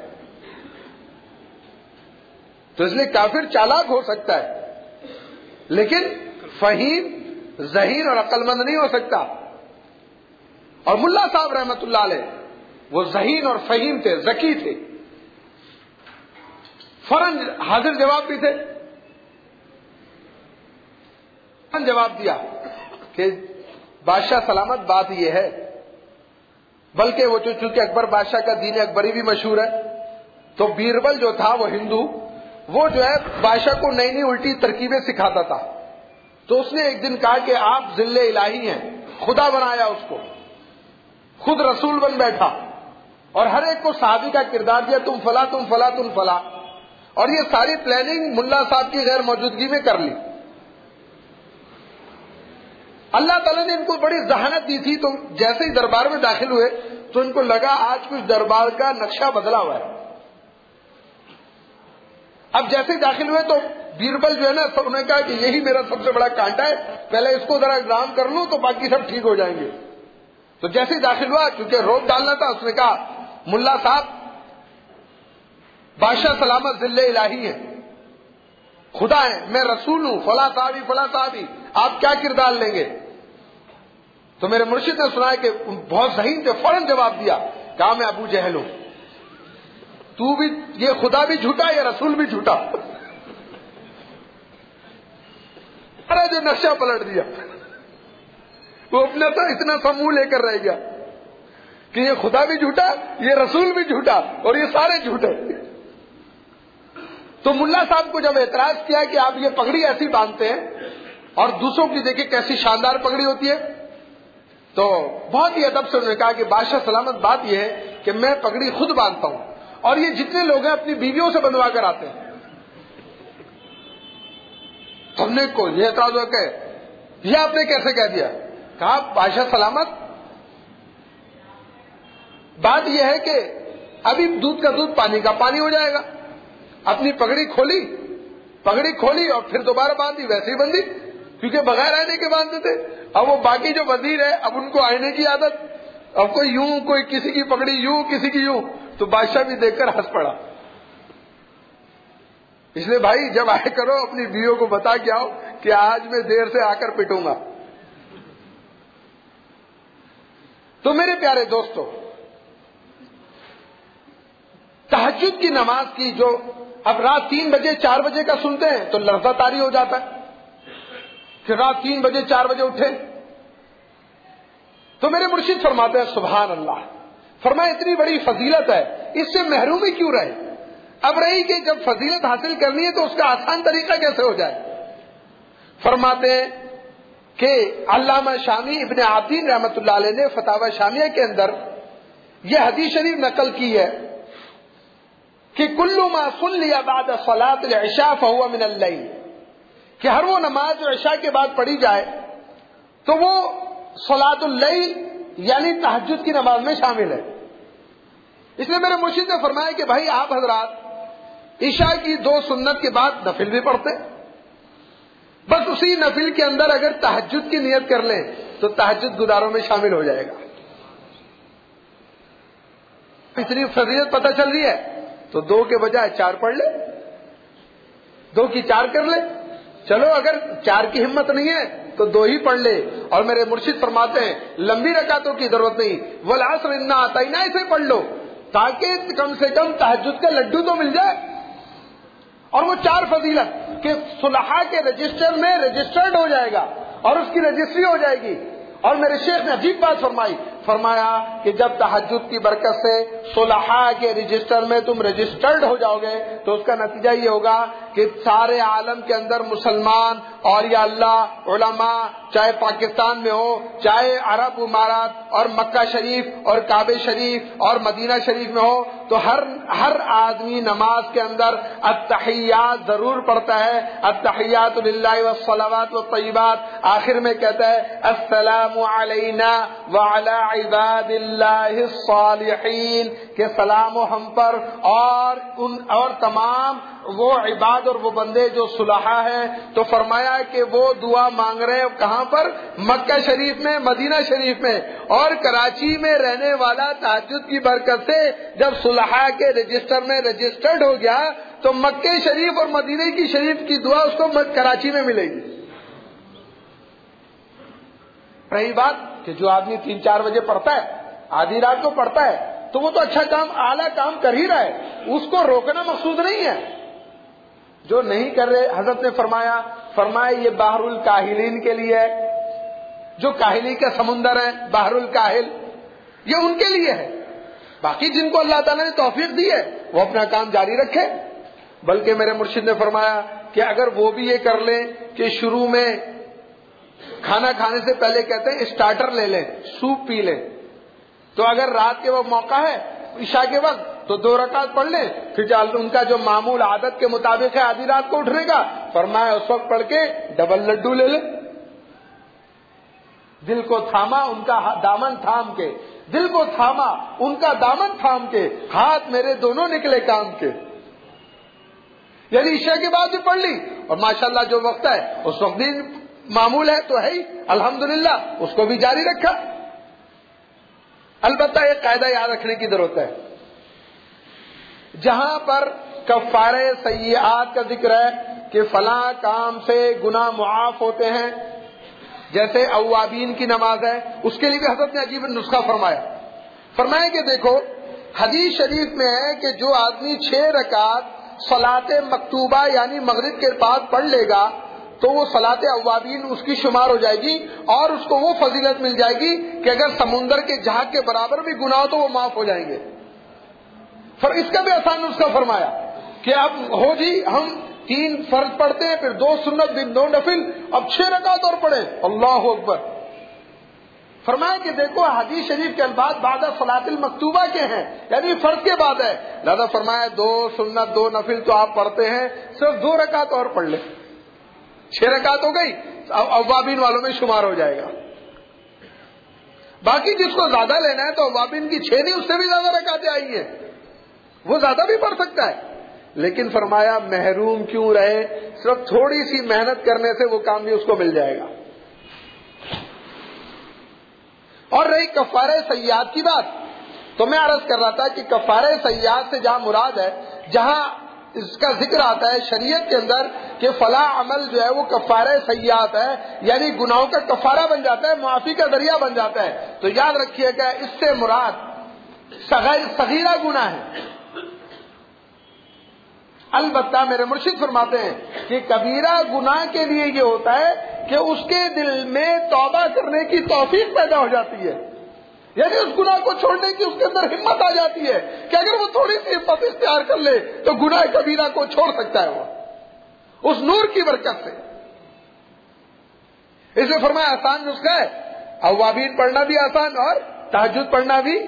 [SPEAKER 1] تو اس لیے کافر چالاک ہو سکتا ہے لیکن فہیم, ذہین اور عقل مند نہیں ہو سکتا. اور ملا صاحب رحمت اللہ علیہ وہ ذہین اور فہیم تھے, ذکی تھے, فوراً حاضر جواب بھی تھے. جواب دیا کہ بادشاہ سلامت بات یہ ہے, بلکہ وہ چونکہ اکبر بادشاہ کا دین اکبری بھی مشہور ہے, تو بیربل جو تھا وہ ہندو, وہ جو ہے بادشاہ کو نئی نئی الٹی ترکیبیں سکھاتا تھا. تو اس نے ایک دن کہا کہ آپ ذل الہی ہیں, خدا بنایا اس کو, خود رسول بن بیٹھا, اور ہر ایک کو صحابی کا کردار دیا, تم فلاں تم فلاں تم فلاں, اور یہ ساری پلاننگ ملا صاحب کی غیر موجودگی میں کر لی. اللہ تعالیٰ نے ان کو بڑی ذہانت دی تھی. تو جیسے ہی دربار میں داخل ہوئے تو ان کو لگا آج کچھ دربار کا نقشہ بدلا ہوا ہے. اب جیسے ہی داخل ہوئے تو بیربل جو ہے نا, سب نے کہا کہ یہی میرا سب سے بڑا کانٹا ہے, پہلے اس کو ذرا ایگزام کر لوں تو باقی سب ٹھیک ہو جائیں گے. تو جیسے ہی داخل ہوا, کیونکہ روک ڈالنا تھا, اس نے کہا ملا صاحب بادشاہ سلامت ذل الہی ہے, خدا ہے, میں رسول ہوں, فلاں صحابی فلاں صحابی, آپ کیا کردار لیں گے. تو میرے مرشد نے سنا ہے کہ بہت ذہین تھے, فوراً جواب دیا, کہا میں ابو جہل ہوں. تو بھی یہ خدا بھی جھوٹا, یہ رسول بھی جھوٹا. ارے جو نقشہ پلٹ دیا, وہ اپنے تو اتنا سا منہ لے کر رہ گیا کہ یہ خدا بھی جھوٹا, یہ رسول بھی جھوٹا, اور یہ سارے جھوٹے. تو ملا صاحب کو جب اعتراض کیا کہ آپ یہ پگڑی ایسی باندھتے ہیں اور دوسروں کی دیکھیں کیسی شاندار پگڑی ہوتی ہے, تو بہت ہی ادب سے انہوں نے کہا کہ بادشاہ سلامت بات یہ ہے کہ میں پگڑی خود باندھتا ہوں, اور یہ جتنے لوگ ہیں اپنی بیویوں سے بندھوا کر آتے ہیں. ہم نے کو یہ اعتراض ہوا کہ یہ آپ نے کیسے کہہ دیا. کہا بادشاہ سلامت بات یہ ہے کہ ابھی دودھ کا دودھ پانی کا پانی ہو جائے گا. اپنی پگڑی کھولی اور پھر دوبارہ باندھی, ویسے ہی بندھی, کیونکہ بغیر آئینے کے باندھتے تھے. اب وہ باقی جو وزیر ہے اب ان کو آئینے کی عادت, اب کوئی یوں, کوئی کسی کی پگڑی یوں, کسی کی یوں, تو بادشاہ بھی دیکھ کر ہنس پڑا. اس لیے بھائی جب آئے کرو اپنی بیویوں کو بتا کے آؤ کہ آج میں دیر سے آ کر پٹوں گا. تو میرے پیارے دوستو, تہجد کی نماز کی جو اب رات 3 بجے 4 بجے کا سنتے ہیں تو لرزہ طاری ہو جاتا ہے کہ رات 3 بجے 4 بجے اٹھے. تو میرے مرشد فرماتے ہیں سبحان اللہ, فرمایا اتنی بڑی فضیلت ہے, اس سے محرومی کیوں رہے. اب رہی کہ جب فضیلت حاصل کرنی ہے تو اس کا آسان طریقہ کیسے ہو جائے. فرماتے ہیں کہ علامہ شامی ابن عابدین رحمۃ اللہ علیہ نے فتاوی شامیہ کے اندر یہ حدیث شریف نقل کی ہے کہ کل ما صلی بعد صلاۃ العشاء فهو من اللیل, کہ ہر وہ نماز جو عشاء کے بعد پڑھی جائے تو وہ صلاۃ اللیل یعنی تہجد کی نماز میں شامل ہے. اس لیے میرے مرشد نے فرمایا کہ بھائی آپ حضرات عشاء کی 2 سنت کے بعد نفل بھی پڑھتے, بس اسی نفل کے اندر اگر تہجد کی نیت کر لیں تو تہجد گزاروں میں شامل ہو جائے گا. اتنی فضیلت پتہ چل رہی ہے تو 2 کے بجائے 4 پڑھ لے، 2 کی 4 کر لے. چلو اگر 4 کی ہمت نہیں ہے تو 2 ہی پڑھ لے. اور میرے مرشد فرماتے ہیں لمبی رکعتوں کی ضرورت نہیں، والعصر انا اعطیناہ سے پڑھ لو تاکہ کم سے کم تہجد کا لڈو تو مل جائے. اور وہ 4 فضیلت کہ صلحاء کے رجسٹر میں رجسٹرڈ ہو جائے گا اور اس کی رجسٹری ہو جائے گی. اور میرے شیخ نے عجیب بات فرمایا کہ جب تہجد کی برکت سے صلحاء کے رجسٹر میں تم رجسٹرڈ ہو جاؤ گے تو اس کا نتیجہ یہ ہوگا کہ سارے عالم کے اندر مسلمان اور یا اللہ علماء چاہے پاکستان میں ہو چاہے عرب امارات اور مکہ شریف اور کعبہ شریف اور مدینہ شریف میں ہو تو ہر آدمی نماز کے اندر التحیات ضرور پڑھتا ہے. التحیات للہ والصلوات والطیبات آخر میں کہتا ہے السلام علینا وعلی عباد اللہ الصالحین کہ سلام و ہم پر اور تمام وہ عباد اور وہ بندے جو صلحاء ہیں. تو فرمایا کہ وہ دعا مانگ رہے ہیں کہاں پر؟ مکہ شریف میں، مدینہ شریف میں. اور کراچی میں رہنے والا تہجد کی برکت سے جب صلحاء کے رجسٹر میں رجسٹرڈ ہو گیا تو مکہ شریف اور مدینہ کی شریف کی دعا اس کو کراچی میں ملے گی. رہی بات کہ جو آدمی 3-4 بجے پڑھتا ہے، آدھی رات کو پڑھتا ہے تو وہ تو اچھا کام، اعلیٰ کام کر ہی رہا ہے، اس کو روکنا مقصود نہیں ہے. جو نہیں کر رہے حضرت نے فرمایا یہ بحر الکاہلین کے لیے ہے، جو کاہلی کا سمندر ہے بحر الکاہل یہ ان کے لیے ہے. باقی جن کو اللہ تعالیٰ نے توفیق دی ہے وہ اپنا کام جاری رکھے. بلکہ میرے مرشد نے فرمایا کہ اگر وہ بھی یہ کر لیں کہ شروع میں کھانا کھانے سے پہلے کہتے ہیں اسٹارٹر لے لیں، سوپ پی لیں، تو اگر رات کے وقت موقع ہے عشاء کے وقت تو 2 رکعت پڑھ لیں. پھر ان کا جو معمول عادت کے مطابق ہے آدھی رات کو اٹھنے کا، فرمایا اس وقت پڑھ کے ڈبل لڈو لے لیں. دل کو تھاما ان کا دامن تھام کے، دل کو تھاما ان کا دامن تھام کے، ہاتھ میرے دونوں نکلے کام کے. یعنی عشاء کے بعد بھی پڑھ لی اور ماشاءاللہ جو وقت ہے اس وقت بھی معمول ہے تو ہے ہی الحمدللہ اس کو بھی جاری رکھا. البتہ ایک قاعدہ یاد رکھنے کی ضرورت ہے، جہاں پر کفارہ سیئات کا ذکر ہے کہ فلاں کام سے گناہ معاف ہوتے ہیں، جیسے اوابین کی نماز ہے، اس کے لیے بھی حضرت نے عجیب نسخہ فرمایا کہ دیکھو حدیث شریف میں ہے کہ جو آدمی 6 رکعت صلاۃ مکتوبہ یعنی مغرب کے بعد پڑھ لے گا تو وہ صلاۃ اوابین اس کی شمار ہو جائے گی اور اس کو وہ فضیلت مل جائے گی کہ اگر سمندر کے جھاگ کے برابر بھی گناہ تو وہ معاف ہو جائیں گے. پھر اس کا بھی آسان نسخہ فرمایا کہ اب ہو جی ہم 3 فرض پڑھتے ہیں، پھر 2 سنت، پھر 2 نفل، اب 6 رکعت اور پڑھیں. اللہ اکبر. فرمایا کہ دیکھو حدیث شریف کے الفاظ بعد صلاۃ المکتوبہ کے ہیں، یعنی فرض کے بعد ہے، لہذا فرمایا 2 سنت 2 نفل تو آپ پڑھتے ہیں، صرف 2 رکعت اور پڑھ لیں، 6 رکعت ہو گئی، اوابین والوں میں شمار ہو جائے گا. باقی جس کو زیادہ لینا ہے تو اوابین کی 6 نہیں، اس سے بھی زیادہ رکعتیں آئی ہیں، وہ زیادہ بھی پڑھ سکتا ہے. لیکن فرمایا محروم کیوں رہے، صرف تھوڑی سی محنت کرنے سے وہ کام بھی اس کو مل جائے گا. اور رہی کفارہ سیئات کی بات، تو میں عرض کر رہا تھا کہ کفارہ سیئات سے جہاں مراد ہے، جہاں اس کا ذکر آتا ہے شریعت کے اندر کہ فلاں عمل جو ہے وہ کفارہ سیئات ہے، یعنی گناہوں کا کفارہ بن جاتا ہے، معافی کا ذریعہ بن جاتا ہے، تو یاد رکھیے گا اس سے مراد صغیرہ گناہ ہے. البتہ میرے مرشد فرماتے ہیں کہ کبیرہ گناہ کے لیے یہ ہوتا ہے کہ اس کے دل میں توبہ کرنے کی توفیق پیدا ہو جاتی ہے، یعنی اس گناہ کو چھوڑنے کی اس کے اندر ہمت آ جاتی ہے کہ اگر وہ تھوڑی سی ہمت اختیار کر لے تو گناہ کبیرہ کو چھوڑ سکتا ہے وہ اس نور کی برکت سے. اس میں فرمایا آسان نسخہ ہے، اوابین پڑھنا بھی آسان اور تہجد پڑھنا بھی.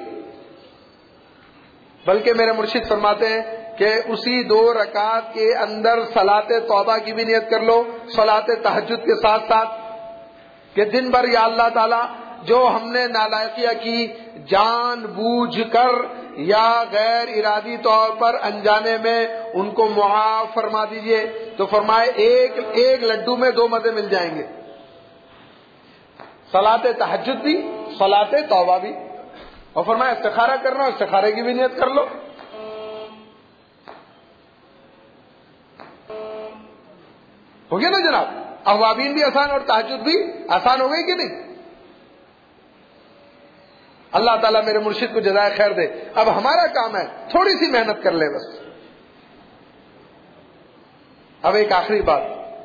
[SPEAKER 1] بلکہ میرے مرشد فرماتے ہیں کہ اسی 2 رکعت کے اندر صلاۃ توبہ کی بھی نیت کر لو صلاۃ تہجد کے ساتھ ساتھ کہ دن بھر یا اللہ تعالی جو ہم نے نالائقیہ کی جان بوجھ کر یا غیر ارادی طور پر انجانے میں ان کو معاف فرما دیجئے. تو فرمائے ایک لڈو میں 2 مزے مل جائیں گے، صلاۃ تہجد بھی صلاۃ توبہ بھی. اور فرمایا استخارہ کرنا، استخارے کی بھی نیت کر لو. ہو گیا نا جناب؟ اوابین بھی آسان اور تہجد بھی آسان ہو گئی کہ نہیں؟ اللہ تعالیٰ میرے مرشد کو جزائے خیر دے. اب ہمارا کام ہے تھوڑی سی محنت کر لے بس. اب ایک آخری بات،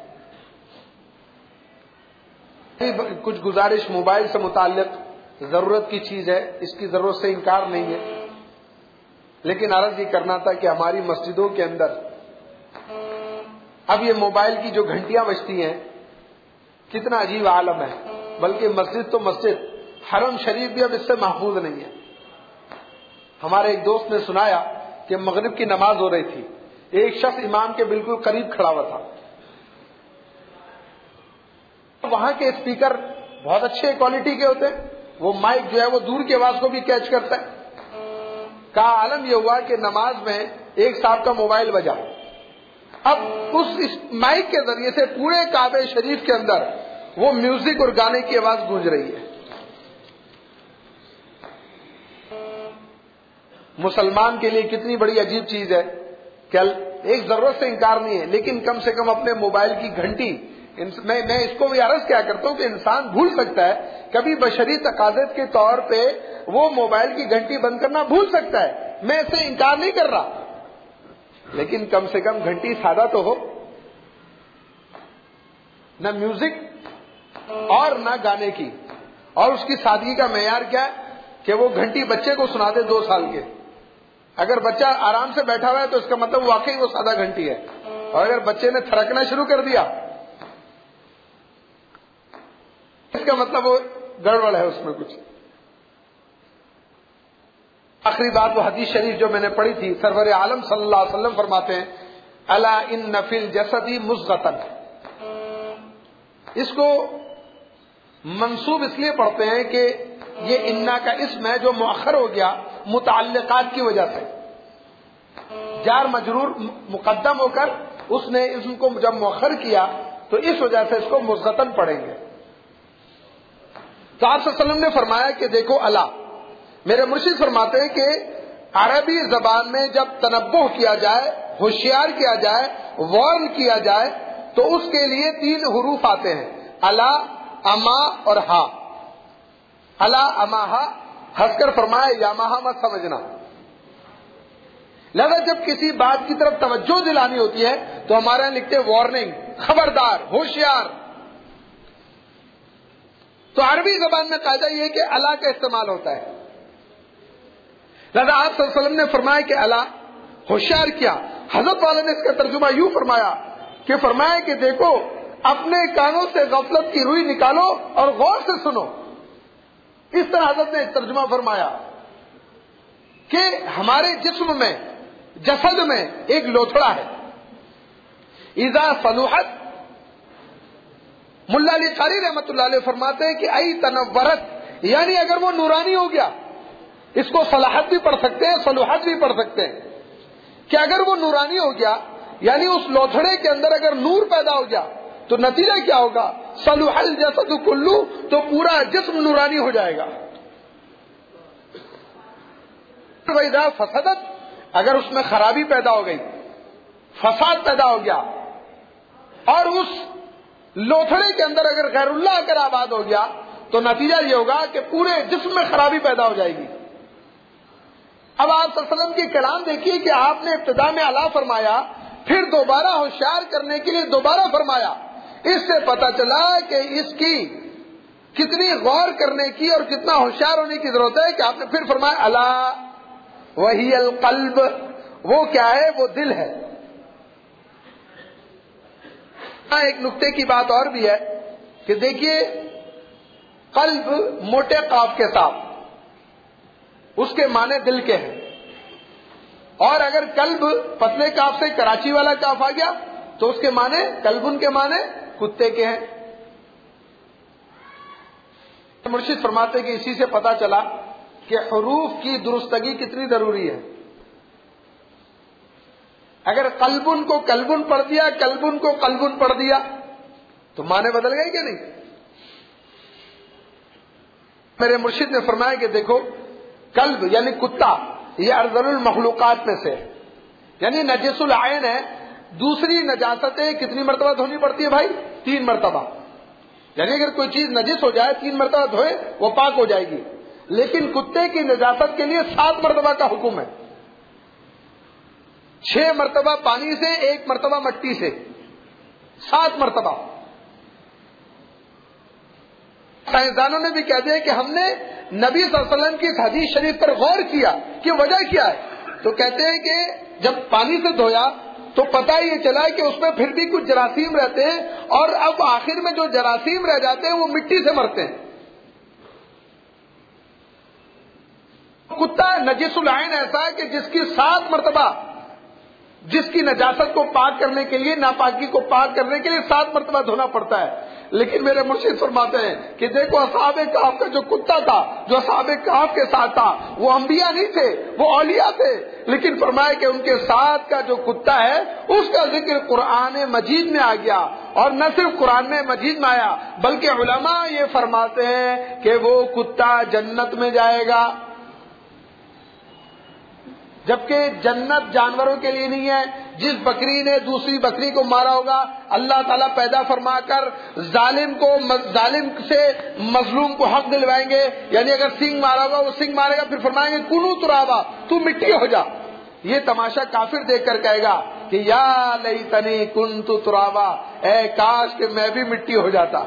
[SPEAKER 1] کچھ گزارش موبائل سے متعلق ضرورت کی چیز ہے، اس کی ضرورت سے انکار نہیں ہے، لیکن عرض یہ کرنا تھا کہ ہماری مسجدوں کے اندر اب یہ موبائل کی جو گھنٹیاں بجتی ہیں کتنا عجیب عالم ہے. بلکہ مسجد تو مسجد، حرم شریف بھی اب اس سے محفوظ نہیں ہے. ہمارے ایک دوست نے سنایا کہ مغرب کی نماز ہو رہی تھی، ایک شخص امام کے بالکل قریب کھڑا ہوا تھا. وہاں کے اسپیکر بہت اچھے کوالٹی کے ہوتے ہیں، وہ مائک جو ہے وہ دور کی آواز کو بھی کیچ کرتا ہے. کا عالم یہ ہوا کہ نماز میں ایک صاحب کا موبائل بجا. اب اس مائک کے ذریعے سے پورے کعبہ شریف کے اندر وہ میوزک اور گانے کی آواز گونج رہی ہے. مسلمان کے لیے کتنی بڑی عجیب چیز ہے کہ ایک ضرورت سے انکار نہیں ہے، لیکن کم سے کم اپنے موبائل کی گھنٹی، میں اس کو بھی عرض کیا کرتا ہوں کہ انسان بھول سکتا ہے، کبھی بشری تقاضے کے طور پہ وہ موبائل کی گھنٹی بند کرنا بھول سکتا ہے. میں اس سے انکار نہیں کر رہا، لیکن کم سے کم گھنٹی سادہ تو ہو، نہ میوزک اور نہ گانے کی. اور اس کی سادگی کا معیار کیا ہے کہ وہ گھنٹی بچے کو سنا دے 2 سال کے. اگر بچہ آرام سے بیٹھا ہوا ہے تو اس کا مطلب واقعی وہ سادہ گھنٹی ہے، اور اگر بچے نے تھرکنا شروع کر دیا اس کا مطلب وہ گڑبڑ ہے اس میں کچھ. آخری بات وہ حدیث شریف جو میں نے پڑھی تھی، سرور عالم صلی اللہ علیہ وسلم فرماتے ہیں الا ان فی الجسد مضغۃ. اس کو منسوب اس لیے پڑھتے ہیں کہ یہ انا کا اسم ہے جو مؤخر ہو گیا متعلقات کی وجہ سے. جار مجرور مقدم ہو کر اس نے اسم کو جب مؤخر کیا تو اس وجہ سے اس کو مضغۃ پڑھیں گے. تو آپ صلی اللہ علیہ وسلم نے فرمایا کہ دیکھو الا، میرے مرشد فرماتے ہیں کہ عربی زبان میں جب تنبہ کیا جائے، ہوشیار کیا جائے، وارن کیا جائے تو اس کے لیے 3 حروف آتے ہیں، الا، اما اور ہا. الا اما ہا، ہنس کر فرمایا یا ماہا مت سمجھنا. لہذا جب کسی بات کی طرف توجہ دلانی ہوتی ہے تو ہمارے یہاں لکھتے ہیں وارننگ، خبردار، ہوشیار. تو عربی زبان میں قاعدہ یہ ہے کہ الا کا استعمال ہوتا ہے. لہذا آپ صلی اللہ علیہ وسلم نے فرمایا کہ الا، ہوشیار کیا. حضرت والا نے اس کا ترجمہ یوں فرمایا کہ دیکھو اپنے کانوں سے غفلت کی روئی نکالو اور غور سے سنو. اس طرح حضرت نے ترجمہ فرمایا کہ ہمارے جسم میں، جسد میں ایک لوتھڑا ہے، اذا صلحت، ملا علی قاری رحمۃ اللہ علیہ فرماتے ہیں کہ ای تنورت، یعنی اگر وہ نورانی ہو گیا. اس کو صلاحت بھی پڑھ سکتے ہیں، صلوحت بھی پڑھ سکتے ہیں کہ اگر وہ نورانی ہو گیا یعنی اس لوتھڑے کے اندر اگر نور پیدا ہو گیا تو نتیجہ کیا ہوگا؟ صلوح الجسد کلو، تو پورا جسم نورانی ہو جائے گا. وَإِذَا فَسَدَتْ، اگر اس میں خرابی پیدا ہو گئی، فساد پیدا ہو گیا، اور اس لوتھڑے کے اندر اگر غیر اللہ اگر آباد ہو گیا تو نتیجہ یہ ہوگا کہ پورے جسم میں خرابی پیدا ہو جائے گی. اب آپ صلی اللہ علیہ وسلم کی کلام دیکھیے کہ آپ نے ابتدا میں الا فرمایا، پھر دوبارہ ہوشیار کرنے کے لیے دوبارہ فرمایا. اس سے پتہ چلا کہ اس کی کتنی غور کرنے کی اور کتنا ہوشیار ہونے کی ضرورت ہے کہ آپ نے پھر فرمایا الا وہی القلب. وہ کیا ہے؟ وہ دل ہے. ایک نقطے کی بات اور بھی ہے کہ دیکھیے قلب موٹے قاف کے ساتھ، اس کے معنی دل کے ہیں، اور اگر قلب پتلے کاف سے کراچی والا کاف آ گیا تو اس کے معنی قلبن کے معنی کتے کے ہیں. مرشد فرماتے کہ اسی سے پتا چلا کہ حروف کی درستگی کتنی ضروری ہے. اگر قلبن کو قلبن پڑھ دیا، قلبن کو قلبن پڑھ دیا تو معنی بدل گئے کہ نہیں؟ میرے مرشد نے فرمایا کہ دیکھو کلب یعنی کتا یہ ارذل المخلوقات میں سے، یعنی نجس العین ہے. دوسری نجاستیں کتنی مرتبہ دھونی پڑتی ہے بھائی؟ 3 مرتبہ. یعنی اگر کوئی چیز نجس ہو جائے 3 مرتبہ دھوئے وہ پاک ہو جائے گی. لیکن کتے کی نجاست کے لیے 7 مرتبہ کا حکم ہے. 6 مرتبہ پانی سے، 1 مرتبہ مٹی سے، 7 مرتبہ. سائنسدانوں نے بھی کہہ دیا کہ ہم نے نبی صلی اللہ علیہ وسلم کی اس حدیث شریف پر غور کیا کہ وجہ کیا ہے. تو کہتے ہیں کہ جب پانی سے دھویا تو پتہ یہ چلا کہ اس میں پھر بھی کچھ جراثیم رہتے ہیں، اور اب آخر میں جو جراثیم رہ جاتے ہیں وہ مٹی سے مرتے ہیں. کتا نجس العین ایسا ہے کہ جس کی 7 مرتبہ، جس کی نجاست کو پاک کرنے کے لیے، ناپاکی کو پاک کرنے کے لیے 7 مرتبہ دھونا پڑتا ہے. لیکن میرے مرشد فرماتے ہیں کہ دیکھو اصحاب کہف کا جو کتا تھا، جو اصحاب کہف کے ساتھ تھا، وہ انبیاء نہیں تھے، وہ اولیاء تھے. لیکن فرمایا کہ ان کے ساتھ کا جو کتا ہے اس کا ذکر قرآن مجید میں آ گیا، اور نہ صرف قرآن میں مجید میں آیا بلکہ علماء یہ فرماتے ہیں کہ وہ کتا جنت میں جائے گا. جبکہ جنت جانوروں کے لیے نہیں ہے. جس بکری نے دوسری بکری کو مارا ہوگا اللہ تعالیٰ پیدا فرما کر ظالم سے مظلوم کو حق دلوائیں گے. یعنی اگر سینگ مارا ہوگا وہ سینگ مارے گا، پھر فرمائیں گے کنو ترابا، تو مٹی ہو جا. یہ تماشا کافر دیکھ کر کہے گا کہ یا لیتنی کنت ترابا، اے کاش کہ میں بھی مٹی ہو جاتا.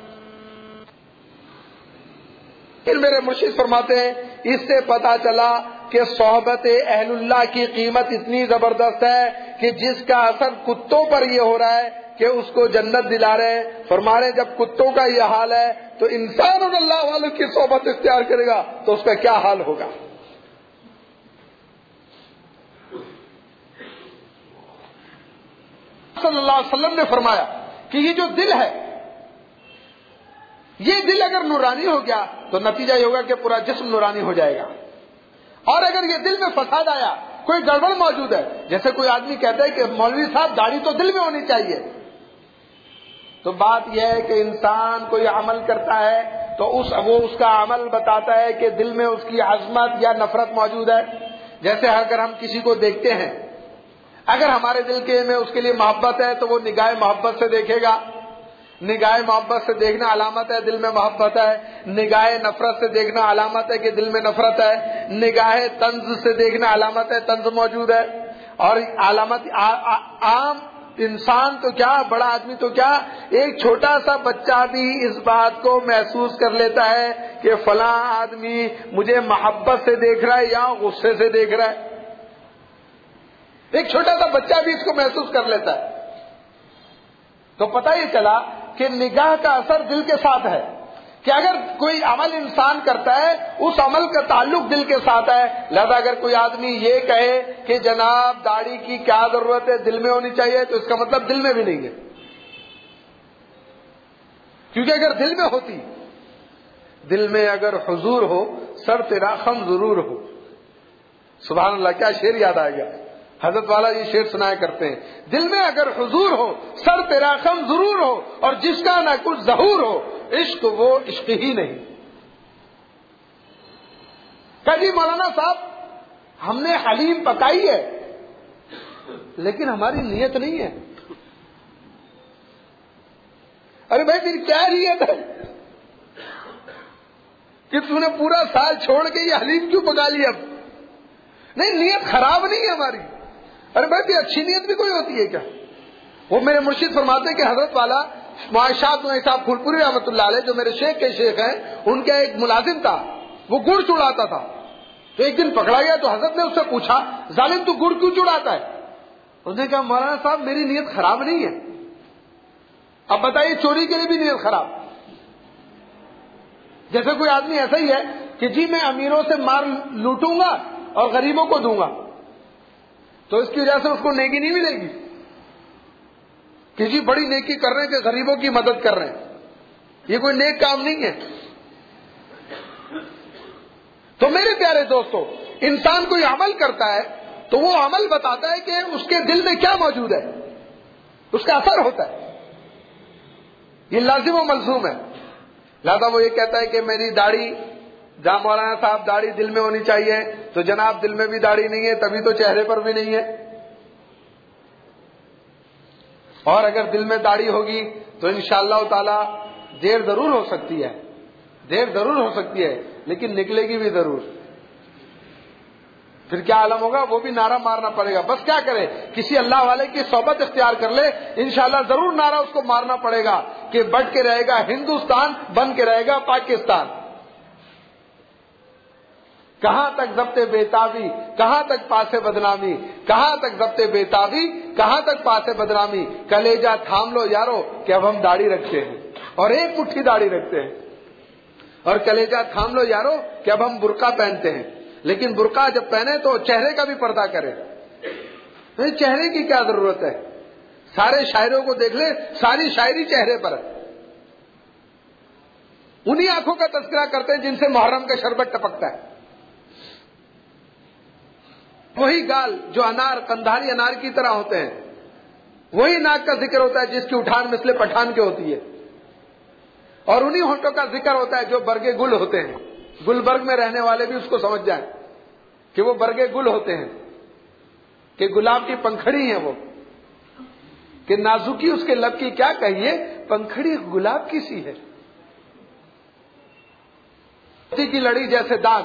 [SPEAKER 1] پھر میرے مرشد فرماتے ہیں اس سے پتا چلا کہ صحبت اہل اللہ کی قیمت اتنی زبردست ہے کہ جس کا اثر کتوں پر یہ ہو رہا ہے کہ اس کو جنت دلا رہے ہیں. فرما رہے جب کتوں کا یہ حال ہے تو انسان اور اللہ والوں کی صحبت اختیار کرے گا تو اس کا کیا حال ہوگا. صلی اللہ علیہ وسلم نے فرمایا کہ یہ جو دل ہے، یہ دل اگر نورانی ہو گیا تو نتیجہ یہ ہوگا کہ پورا جسم نورانی ہو جائے گا. اور اگر یہ دل میں فساد آیا، کوئی گڑبڑ موجود ہے، جیسے کوئی آدمی کہتا ہے کہ مولوی صاحب داڑھی تو دل میں ہونی چاہیے، تو بات یہ ہے کہ انسان کوئی عمل کرتا ہے تو وہ اس کا عمل بتاتا ہے کہ دل میں اس کی عظمت یا نفرت موجود ہے. جیسے اگر ہم کسی کو دیکھتے ہیں، اگر ہمارے دل کے میں اس کے لیے محبت ہے تو وہ نگاہ محبت سے دیکھے گا. نگاہ محبت سے دیکھنا علامت ہے دل میں محبت ہے. نگاہ نفرت سے دیکھنا علامت ہے کہ دل میں نفرت ہے. نگاہ طنز سے دیکھنا علامت ہے طنز موجود ہے. اور علامت عام انسان تو کیا، بڑا آدمی تو کیا، ایک چھوٹا سا بچہ بھی اس بات کو محسوس کر لیتا ہے کہ فلاں آدمی مجھے محبت سے دیکھ رہا ہے یا غصے سے دیکھ رہا ہے. ایک چھوٹا سا بچہ بھی اس کو محسوس کر لیتا ہے. تو پتہ یہ چلا کہ نگاہ کا اثر دل کے ساتھ ہے، کہ اگر کوئی عمل انسان کرتا ہے اس عمل کا تعلق دل کے ساتھ ہے. لہذا اگر کوئی آدمی یہ کہے کہ جناب داڑھی کی کیا ضرورت ہے، دل میں ہونی چاہیے، تو اس کا مطلب دل میں بھی نہیں ہے. کیونکہ اگر دل میں ہوتی، دل میں اگر حضور ہو سر تیرا خم ضرور ہو. سبحان اللہ، کیا شعر یاد آ گیا. حضرت والا یہ شعر سنایا کرتے ہیں، دل میں اگر حضور ہو سر تیرا خم ضرور ہو، اور جس کا نہ کچھ ظہور ہو عشق وہ عشق ہی نہیں. کہ جی مولانا صاحب ہم نے حلیم پکائی ہے لیکن ہماری نیت نہیں ہے. ارے بھائی پھر کیا نیت ہے کہ تم نے پورا سال چھوڑ کے یہ حلیم کیوں پکا لیا؟ نہیں، نیت خراب نہیں ہے ہماری. ارے بھائی اچھی نیت بھی کوئی ہوتی ہے کیا؟ وہ میرے مرشد فرماتے ہیں کہ حضرت والا معاشات صاحب پھولپوری رحمۃ اللہ علیہ جو میرے شیخ کے شیخ ہیں، ان کا ایک ملازم تھا، وہ گڑ چڑاتا تھا. تو ایک دن پکڑا گیا تو حضرت نے اس سے پوچھا ظالم تو گڑ کیوں چڑاتا ہے؟ اس نے کہا مولانا صاحب میری نیت خراب نہیں ہے. اب بتائیے چوری کے لیے بھی نیت خراب. جیسے کوئی آدمی ایسا ہی ہے کہ جی میں امیروں سے مال لوٹوں گا اور غریبوں کو دوں گا، تو اس کی وجہ سے اس کو نیکی نہیں ملے گی کہ جی بڑی نیکی کر رہے ہیں کہ غریبوں کی مدد کر رہے ہیں. یہ کوئی نیک کام نہیں ہے. تو میرے پیارے دوستو، انسان کوئی عمل کرتا ہے تو وہ عمل بتاتا ہے کہ اس کے دل میں کیا موجود ہے، اس کا اثر ہوتا ہے. یہ لازم و ملزوم ہے. لہذا وہ یہ کہتا ہے کہ میری داڑھی جہاں مولانا صاحب داڑھی دل میں ہونی چاہیے تو جناب دل میں بھی داڑھی نہیں ہے، تبھی تو چہرے پر بھی نہیں ہے. اور اگر دل میں داڑھی ہوگی تو انشاءاللہ تعالی دیر ضرور ہو سکتی ہے، دیر ضرور ہو سکتی ہے، لیکن نکلے گی بھی ضرور. پھر کیا عالم ہوگا، وہ بھی نعرہ مارنا پڑے گا. بس کیا کرے، کسی اللہ والے کی صحبت اختیار کر لے، انشاءاللہ ضرور نعرہ اس کو مارنا پڑے گا کہ بٹ کے رہے گا ہندوستان، بن کے رہے گا پاکستان. کہاں تک ضبط بےتابی، کہاں تک پاسے بدنامی، کہاں تک ضبط بےتابی، کہاں تک پاسے بدنامی. کلیجہ تھام لو یارو کہ اب ہم داڑھی رکھتے ہیں اور ایک مٹھی داڑھی رکھتے ہیں، اور کلیجہ تھام لو یارو کہ اب ہم برقع پہنتے ہیں. لیکن برقع جب پہنے تو چہرے کا بھی پردہ کرے. چہرے کی کیا ضرورت ہے؟ سارے شاعروں کو دیکھ لے، ساری شاعری چہرے پر ہے. انہی آنکھوں کا تذکرہ کرتے ہیں جن سے محرم کا شربت ٹپکتا ہے. وہی گال جو انار، قندھاری انار کی طرح ہوتے ہیں. وہی ناک کا ذکر ہوتا ہے جس کی اٹھان مثل پٹھان کے ہوتی ہے. اور انہی ہونٹوں کا ذکر ہوتا ہے جو برگے گل ہوتے ہیں. گلبرگ میں رہنے والے بھی اس کو سمجھ جائیں کہ وہ برگے گل ہوتے ہیں، کہ گلاب کی پنکھڑی ہیں وہ، کہ نازکی اس کے لب کی کیا کہیے، پنکھڑی گلاب کی سی ہے. کی لڑی جیسے دانت،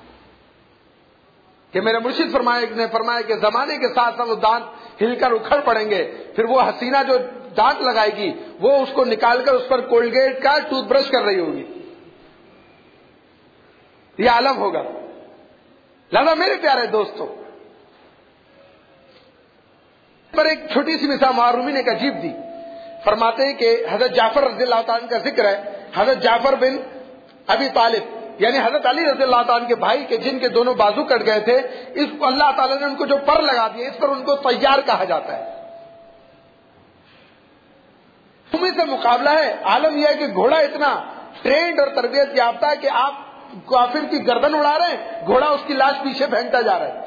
[SPEAKER 1] کہ میرے مرشد نے فرمایا کہ زمانے کے ساتھ ساتھ وہ دانت ہل کر اکھڑ پڑیں گے. پھر وہ حسینہ جو دانت لگائے گی وہ اس کو نکال کر اس پر کولگیٹ کا ٹوتھ برش کر رہی ہوگی. یہ عالم ہوگا. لہذا میرے پیارے دوستوں، پر ایک چھوٹی سی مثال معرومی نے ایک عجیب دی. فرماتے ہیں کہ حضرت جعفر رضی اللہ تعالیٰ کا ذکر ہے. حضرت جعفر بن ابی طالب یعنی حضرت علی رضی اللہ تعالیٰ کے بھائی کے جن کے دونوں بازو کٹ گئے تھے، اس کو اللہ تعالیٰ نے ان کو جو پر لگا دیا، اس پر ان کو طیار کہا جاتا ہے. تمہیں سے مقابلہ ہے. عالم یہ ہے کہ گھوڑا اتنا ٹرینڈ اور تربیت یافتہ ہے کہ آپ کافر کی گردن اڑا رہے ہیں، گھوڑا اس کی لاش پیچھے پھینکتا جا رہا ہے.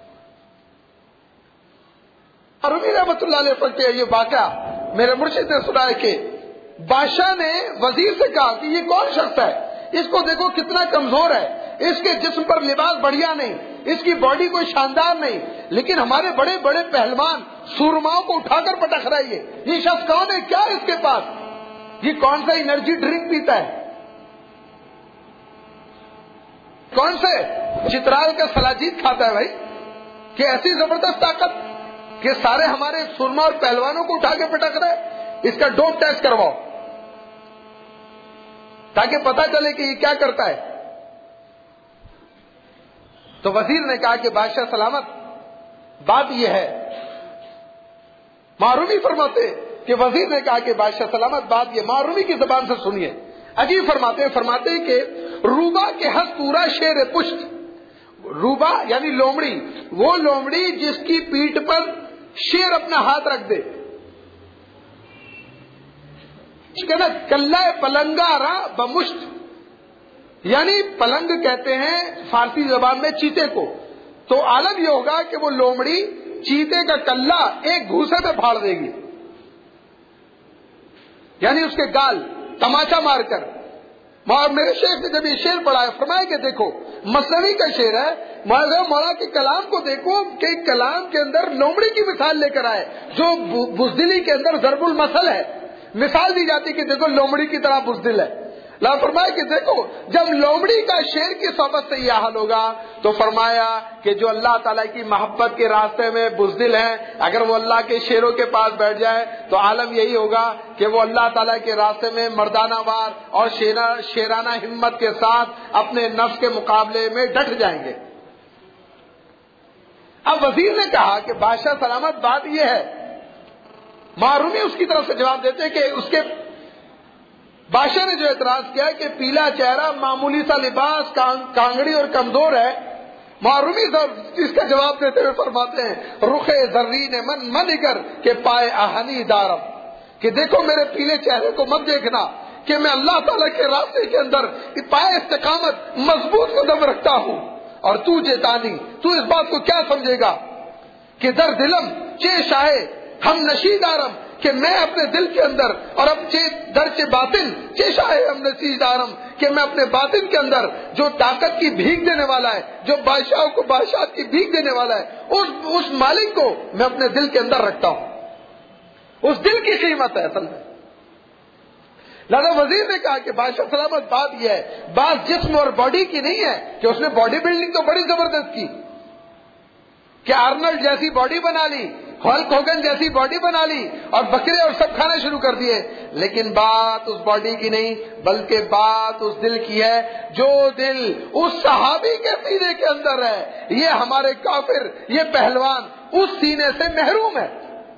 [SPEAKER 1] اور امیر رحمۃ اللہ علیہ پڑھتے ہیں یہ واقعہ میرے مرشد نے سنا ہے کہ بادشاہ نے وزیر سے کہا کہ یہ کون شخص ہے، اس کو دیکھو کتنا کمزور ہے، اس کے جسم پر لباس بڑھیا نہیں، اس کی باڈی کوئی شاندار نہیں، لیکن ہمارے بڑے بڑے پہلوان سورماؤں کو اٹھا کر پٹک رہا ہے. یہ شخص کون ہے، کیا ہے اس کے پاس، یہ کون سا انرجی ڈرنک پیتا ہے، کون سے چترال کا سلاجید کھاتا ہے بھائی، کہ ایسی زبردست طاقت کہ سارے ہمارے سرما اور پہلوانوں کو اٹھا کے پٹک رہا ہے. اس کا ڈوپ ٹیسٹ کرواؤ تاکہ پتا چلے کہ یہ کیا کرتا ہے. تو وزیر نے کہا کہ بادشاہ سلامت، بات یہ ہے، معرومی فرماتے کہ وزیر نے کہا کہ بادشاہ سلامت بات یہ، معرومی کی زبان سے سنیے. عجیب فرماتے کہ روبا کے ہست پورا شیر پشت. روبا یعنی لومڑی، وہ لومڑی جس کی پیٹھ پر شیر اپنا ہاتھ رکھ دے. کلّا پلنگا را بمشت، یعنی پلنگ کہتے ہیں فارسی زبان میں چیتے کو. تو عالم یہ ہوگا کہ وہ لومڑی چیتے کا کلّا ایک گھوسے میں پھاڑ دے گی، یعنی اس کے گال تماچا مار کر. میرے شیخ نے جب یہ شعر پڑھا ہے فرمایا کہ دیکھو مثنوی کا شعر ہے، مولا کے کلام کو دیکھو کہ کلام کے اندر لومڑی کی مثال لے کر آئے جو بزدلی کے اندر ضرب المثل ہے. مثال دی جاتی کہ دیکھو لومڑی کی طرح بزدل ہے. لا فرمایا کہ دیکھو جب لومڑی کا شیر کی صحبت سے یہ حال ہوگا تو فرمایا کہ جو اللہ تعالیٰ کی محبت کے راستے میں بزدل ہیں، اگر وہ اللہ کے شیروں کے پاس بیٹھ جائے تو عالم یہی ہوگا کہ وہ اللہ تعالیٰ کے راستے میں مردانہ وار اور شیرانہ ہمت کے ساتھ اپنے نفس کے مقابلے میں ڈٹ جائیں گے. اب وزیر نے کہا کہ بادشاہ سلامت بات یہ ہے. معرومی اس کی طرف سے جواب دیتے کہ اس کے بادشاہ نے جو اعتراض کیا کہ پیلا چہرہ، معمولی سا لباس، کانگڑی اور کمزور ہے. معرومی اس کا جواب دیتے ہوئے فرماتے ہیں رخ زرین من کر کہ پائے آہنی دارم، کہ دیکھو میرے پیلے چہرے کو مت دیکھنا کہ میں اللہ تعالیٰ کے راستے کے اندر پائے استقامت مضبوط قدم رکھتا ہوں. اور تو جیتانی، تو اس بات کو کیا سمجھے گا کہ در دلم چے شاہے ہم نشیدارم، کہ میں اپنے دل کے اندر اور اب درچ باطن چیشا ہے ہم نسیج دارم کہ میں اپنے باطن کے اندر جو طاقت کی بھیک دینے والا ہے، جو بادشاہوں کو بادشاہت کی بھیک دینے والا ہے، اس مالک کو میں اپنے دل کے اندر رکھتا ہوں۔ اس دل کی قیمت ہے اصل میں۔ لہذا وزیر نے کہا کہ بادشاہ سلامت بات یہ ہے، بات جسم اور باڈی کی نہیں ہے کہ اس نے باڈی بلڈنگ تو بڑی زبردست کی کہ آرنلڈ جیسی باڈی بنا لی، ہلک ہوگن جیسی باڈی بنا لی اور بکرے اور سب کھانے شروع کر دیے، لیکن بات اس باڈی کی نہیں بلکہ بات اس دل کی ہے، جو دل اس صحابی کے سینے کے اندر ہے۔ یہ ہمارے کافر، یہ پہلوان اس سینے سے محروم ہے۔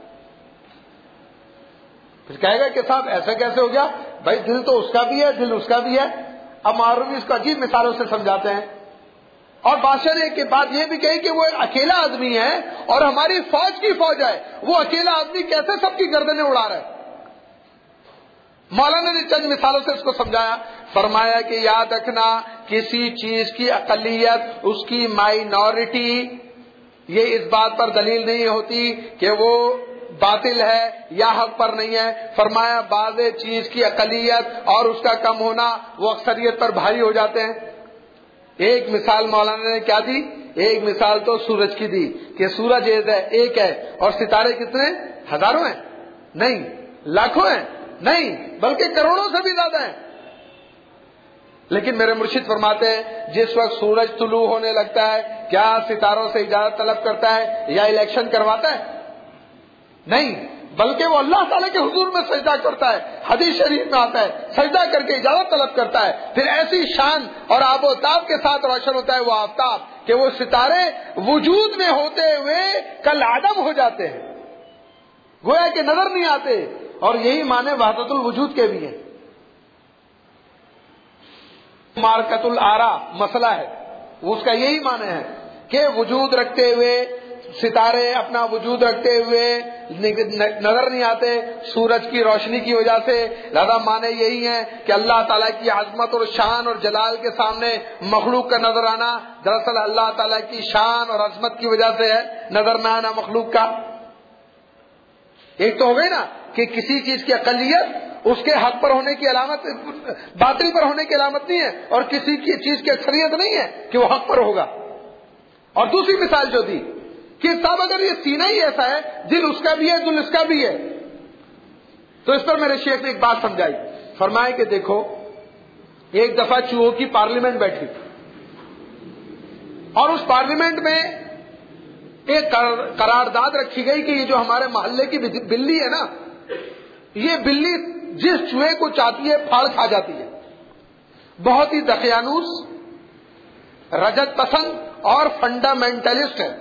[SPEAKER 1] پھر کہے گا کہ صاحب ایسا کیسے ہو گیا؟ بھائی دل تو اس کا بھی ہے، دل اس کا بھی ہے۔ اب معروی اس کو عجیب مثالوں سے سمجھاتے ہیں، اور بادشاہ نے ایک بات یہ بھی کہی کہ وہ اکیلا آدمی ہے اور ہماری فوج کی فوج ہے، وہ اکیلا آدمی کیسے سب کی گردنیں اڑا رہا ہے؟ مولانا نے چند مثالوں سے اس کو سمجھایا، فرمایا کہ یاد رکھنا کسی چیز کی اقلیت، اس کی مائنورٹی، یہ اس بات پر دلیل نہیں ہوتی کہ وہ باطل ہے یا حق پر نہیں ہے۔ فرمایا بعض چیز کی اقلیت اور اس کا کم ہونا وہ اکثریت پر بھاری ہو جاتے ہیں۔ ایک مثال مولانا نے کیا دی؟ ایک مثال تو سورج کی دی کہ سورج ایک ہے اور ستارے کتنے؟ ہزاروں ہیں؟ نہیں۔ لاکھوں ہیں؟ نہیں، بلکہ کروڑوں سے بھی زیادہ ہیں۔ لیکن میرے مرشد فرماتے ہیں جس وقت سورج طلوع ہونے لگتا ہے کیا ستاروں سے اجازت طلب کرتا ہے یا الیکشن کرواتا ہے؟ نہیں، بلکہ وہ اللہ تعالیٰ کے حضور میں سجدہ کرتا ہے۔ حدیث شریف میں آتا ہے سجدہ کر کے اجازت طلب کرتا ہے، پھر ایسی شان اور آب و تاب کے ساتھ روشن ہوتا ہے وہ آفتاب کہ وہ ستارے وجود میں ہوتے ہوئے کل عدم ہو جاتے ہیں، گویا کہ نظر نہیں آتے۔ اور یہی معنی وحدت الوجود کے بھی ہیں۔ مارکت الآرا مسئلہ ہے، اس کا یہی معنی ہے کہ وجود رکھتے ہوئے ستارے اپنا وجود رکھتے ہوئے نظر نہیں آتے سورج کی روشنی کی وجہ سے۔ لہذا معنی یہی ہے کہ اللہ تعالیٰ کی عظمت اور شان اور جلال کے سامنے مخلوق کا نظر آنا دراصل اللہ تعالیٰ کی شان اور عظمت کی وجہ سے ہے، نظر نہ آنا مخلوق کا۔ ایک تو ہو گئی نا کہ کسی چیز کی اقلیت اس کے حق پر ہونے کی علامت، باطل پر ہونے کی علامت نہیں ہے، اور کسی کی چیز کی اکثریت نہیں ہے کہ وہ حق پر ہوگا۔ اور دوسری مثال جو دی کہ صاحب اگر یہ سینہ ہی ایسا ہے، دل اس کا بھی ہے، دل اس کا بھی ہے، تو اس پر میرے شیخ نے ایک بات سمجھائی، فرمائے کہ دیکھو ایک دفعہ چوہوں کی پارلیمنٹ بیٹھی اور اس پارلیمنٹ میں ایک قرارداد رکھی گئی کہ یہ جو ہمارے محلے کی بلی ہے نا، یہ بلی جس چوہے کو چاہتی ہے پھاڑ کھا جاتی ہے، بہت ہی دقیانوس، رجت پسند اور فنڈامنٹلسٹ ہے۔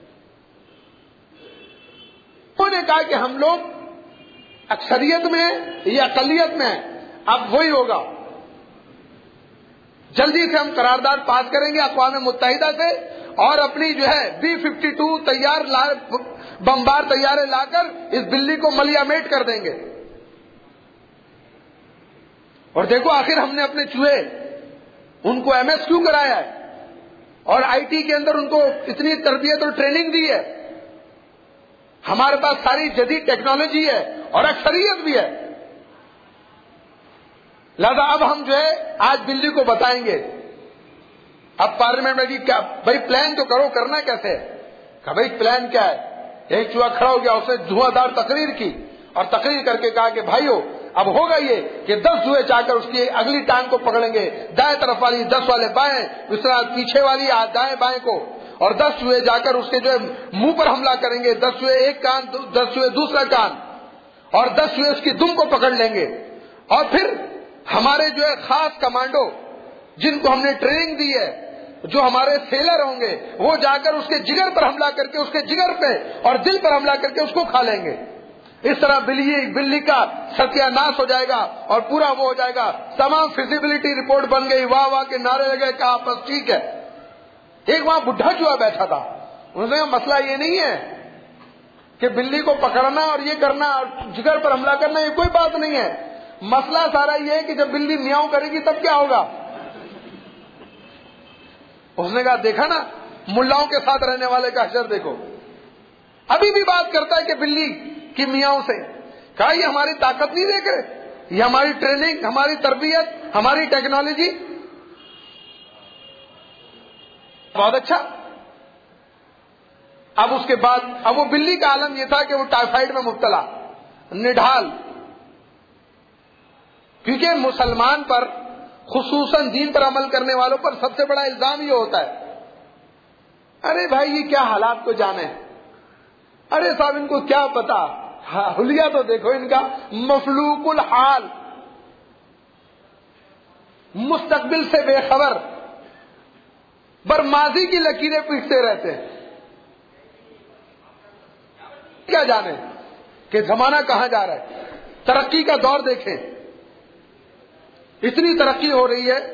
[SPEAKER 1] انہوں نے کہا کہ ہم لوگ اکثریت میں یا اقلیت میں اب وہی ہوگا، جلدی سے ہم قرارداد پاس کریں گے اقوام متحدہ سے اور اپنی جو ہے B-52 تیار بمبار طیارے لا کر اس بلی کو ملیا میٹ کر دیں گے۔ اور دیکھو آخر ہم نے اپنے چوہے ان کو MS کیوں کرایا ہے اور IT کے اندر ان کو اتنی تربیت اور ٹریننگ دی ہے، ہمارے پاس ساری جدید ٹیکنالوجی ہے اور اکثریت بھی ہے۔ لہذا اب ہم جو ہے آج بلی کو بتائیں گے، اب پارلیمنٹ میں کیا بھائی پلان تو کرو، کرنا کیسے ہے؟ کہا بھائی پلان کیا ہے؟ ایک چوہا کھڑا ہو گیا، اس نے دھواں دار تقریر کی اور تقریر کر کے کہا کہ بھائیو اب ہوگا یہ کہ 10 چوہے چاہ کر اس کی اگلی ٹانگ کو پکڑیں گے، دائیں طرف والی 10 والے بائیں، دوسرا پیچھے والی دائیں بائیں کو، اور 10 چوہے جا کر اس کے جو ہے منہ پر حملہ کریں گے، 10 چوہے ایک کان، 10 چوہے دوسرا کان، اور 10 چوہے اس کی دم کو پکڑ لیں گے، اور پھر ہمارے جو ہے خاص کمانڈو جن کو ہم نے ٹریننگ دی ہے، جو ہمارے سیلر ہوں گے، وہ جا کر اس کے جگر پر حملہ کر کے، اس کے جگر پہ اور دل پر حملہ کر کے اس کو کھا لیں گے۔ اس طرح بلی کا ستیہ ناش ہو جائے گا اور پورا وہ ہو جائے گا، تمام فیزیبلٹی رپورٹ بن گئی، واہ واہ کے نعرے لگے، کہا بس ٹھیک ہے۔ ایک وہاں بڈھا چوہا بیٹھا تھا، انہوں نے کہا مسئلہ یہ نہیں ہے کہ بلی کو پکڑنا اور یہ کرنا اور جگر پر حملہ کرنا، یہ کوئی بات نہیں ہے، مسئلہ سارا یہ ہے کہ جب بلی میاؤں کرے گی تب کیا ہوگا؟ اس نے کہا دیکھا نا ملاؤں کے ساتھ رہنے والے کا حشر دیکھو، ابھی بھی بات کرتا ہے کہ بلی کی میاؤں سے، کہا یہ ہماری طاقت نہیں دیکھ رہے، یہ ہماری ٹریننگ، ہماری تربیت، ہماری ٹیکنالوجی، بہت اچھا۔ اب اس کے بعد اب وہ بلی کا عالم یہ تھا کہ وہ ٹائیفائڈ میں مبتلا، نڈھال، کیونکہ مسلمان پر خصوصاً دین پر عمل کرنے والوں پر سب سے بڑا الزام یہ ہوتا ہے، ارے بھائی یہ کیا حالات کو جانے، ارے صاحب ان کو کیا پتا، حلیہ تو دیکھو ان کا، مفلوق الحال، مستقبل سے بے خبر، بر ماضی کی لکیریں پیٹتے رہتے ہیں، کیا جانے کہ زمانہ کہاں جا رہا ہے۔ ترقی کا دور دیکھیں، اتنی ترقی ہو رہی ہے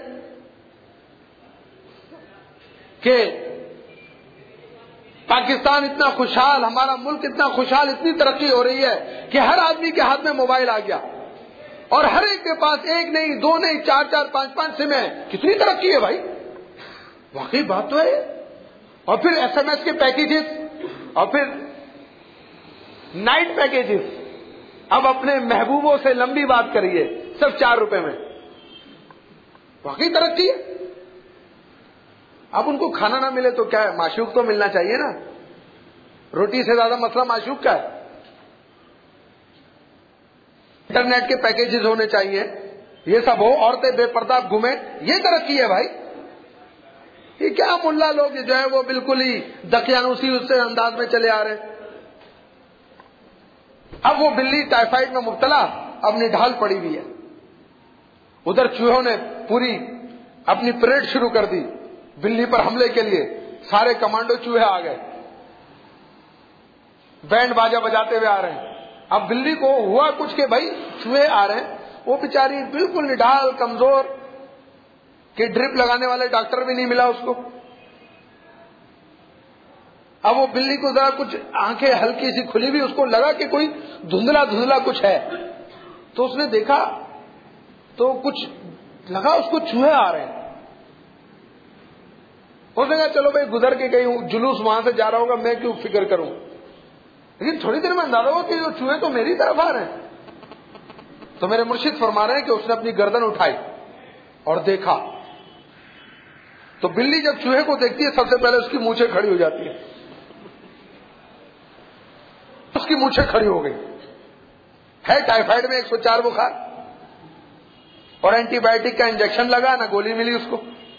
[SPEAKER 1] کہ پاکستان اتنا خوشحال، ہمارا ملک اتنا خوشحال، اتنی ترقی ہو رہی ہے کہ ہر آدمی کے ہاتھ میں موبائل آ گیا، اور ہر ایک کے پاس ایک نہیں، دو نہیں، چار چار، پانچ پانچ سم ہیں۔ کتنی ترقی ہے بھائی، واقعی بات تو ہے۔ اور پھر ایس ایم ایس کے پیکیجز، اور پھر نائٹ پیکیجز، اب اپنے محبوبوں سے لمبی بات کریے، صرف 4 روپے میں، واقعی ترقی ہے۔ اب ان کو کھانا نہ ملے تو کیا ہے، معشوق تو ملنا چاہیے نا، روٹی سے زیادہ مسئلہ معشوق کا ہے۔ انٹرنیٹ کے پیکیجز ہونے چاہیے، یہ سب ہو، عورتیں بے پردہ گھومیں، یہ ترقی ہے بھائی۔ یہ کیا ملا لوگ جو ہے وہ بالکل ہی دقیانوسی اس سے انداز میں چلے آ رہے ہیں۔ اب وہ بلی ٹائیفائڈ میں مبتلا، اب نڈھال پڑی ہوئی ہے، ادھر چوہوں نے پوری اپنی پریڈ شروع کر دی بلی پر حملے کے لیے، سارے کمانڈو چوہے آ گئے، بینڈ باجا بجاتے ہوئے آ رہے ہیں۔ اب بلی کو ہوا کچھ کہ بھائی چوہے آ رہے ہیں، وہ بیچاری بالکل نڈھال، کمزور، کہ ڈرپ لگانے والے ڈاکٹر بھی نہیں ملا اس کو۔ اب وہ بلی کو ذرا کچھ آنکھیں ہلکی سی کھلی ہوئی، اس کو لگا کہ کوئی دھندلا دھندلا کچھ ہے، تو اس نے دیکھا تو کچھ لگا اس کو چوہے آ رہے ہیں۔ اس نے کہا چلو بھائی گزر کے کہیں جلوس وہاں سے جا رہا ہوگا، میں کیوں فکر کروں، لیکن تھوڑی دیر میں اندازہ ہوا کہ جو چوہے تو میری طرف آ رہے ہیں۔ تو میرے مرشد فرما رہے ہیں کہ اس نے اپنی گردن اٹھائی اور دیکھا، تو بلی جب چوہے کو دیکھتی ہے سب سے پہلے اس کی مونچھیں کھڑی ہو جاتی ہے، اس کی مونچھیں کھڑی ہو گئی ہے، ٹائیفائڈ میں 104 بخار، اور اینٹی بائیوٹک کا انجیکشن لگا، نہ گولی ملی اس کو۔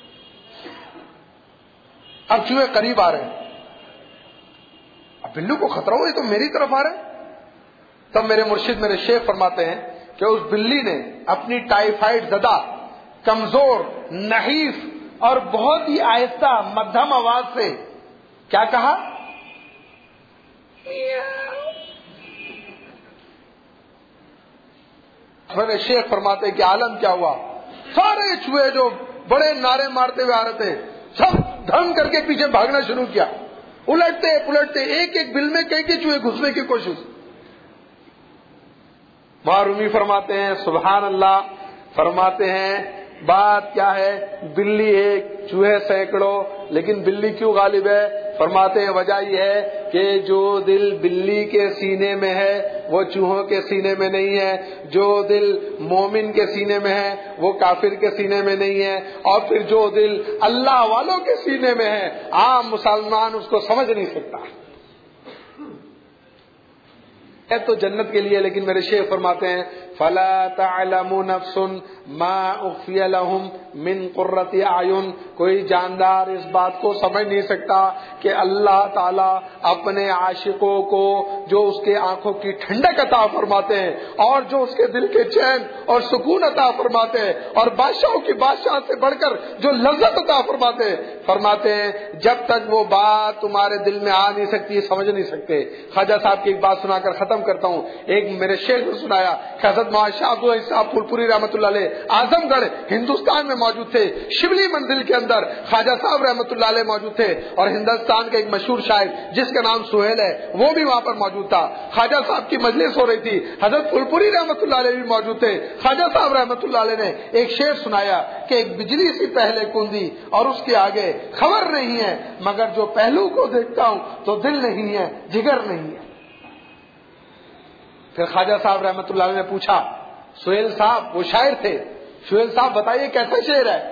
[SPEAKER 1] اب چوہے قریب آ رہے ہیں، اب بلو کو خطرہ ہو، یہ تو میری طرف آ رہے ہیں۔ تب میرے مرشد، میرے شیخ فرماتے ہیں کہ اس بلی نے اپنی ٹائیفائڈ زدہ، کمزور، نحیف اور بہت ہی آہستہ مدھم آواز سے کیا کہا، میرے شیخ فرماتے کہ عالم کیا ہوا، سارے چوہے جو بڑے نعرے مارتے ہوئے آ رہے تھے سب دھم کر کے پیچھے بھاگنا شروع کیا، الٹتے پلٹتے، ایک ایک بل میں کئی چوہے گھسنے کی کوشش۔ وہاں رومی فرماتے ہیں سبحان اللہ، فرماتے ہیں بات کیا ہے، بلی ایک، چوہے سینکڑوں، لیکن بلی کیوں غالب ہے؟ فرماتے ہیں وجہ یہ ہے کہ جو دل بلی کے سینے میں ہے وہ چوہوں کے سینے میں نہیں ہے، جو دل مومن کے سینے میں ہے وہ کافر کے سینے میں نہیں ہے، اور پھر جو دل اللہ والوں کے سینے میں ہے عام مسلمان اس کو سمجھ نہیں سکتا ہے تو جنت کے لیے، لیکن میرے شیخ فرماتے ہیں فلا تعلم نفس ما اخفی لهم من قرۃ اعین، کوئی جاندار اس بات کو سمجھ نہیں سکتا کہ اللہ تعالی اپنے عاشقوں کو جو اس کے آنکھوں کی ٹھنڈک عطا فرماتے ہیں اور جو اس کے دل کے چین اور سکون عطا فرماتے ہیں اور بادشاہوں کی بادشاہ سے بڑھ کر جو لذت عطا فرماتے ہیں، فرماتے ہیں جب تک وہ بات تمہارے دل میں آ نہیں سکتی سمجھ نہیں سکتے۔ خواجہ صاحب کی ایک بات سنا کر ختم کرتا ہوں، ایک میرے شیخ نے سنایا کہ حضرت شاہ عبدالعزیز صاحب پھول پوری رحمۃ اللہ علیہ اعظم گڑھ ہندوستان میں موجود تھے، شبلی منزل کے اندر خواجہ صاحب رحمۃ اللہ علیہ موجود تھے، اور ہندوستان کا ایک مشہور شاعر جس کا نام سہیل ہے وہ بھی وہاں پر موجود تھا۔ خواجہ صاحب کی مجلس ہو رہی تھی، حضرت پھول پوری رحمۃ اللہ علیہ بھی موجود تھے۔ خواجہ صاحب رحمۃ اللہ علیہ نے ایک شعر سنایا کہ ایک بجلی سی پہلے کندی اور اس کے آگے خبر نہیں ہے، مگر جو پہلو کو دیکھتا ہوں تو دل نہیں ہے، جگر نہیں ہے۔ پھر خواجہ صاحب رحمت اللہ علیہ نے پوچھا، سہیل صاحب وہ شاعر تھے، سہیل صاحب بتائیے کیسا شعر ہے؟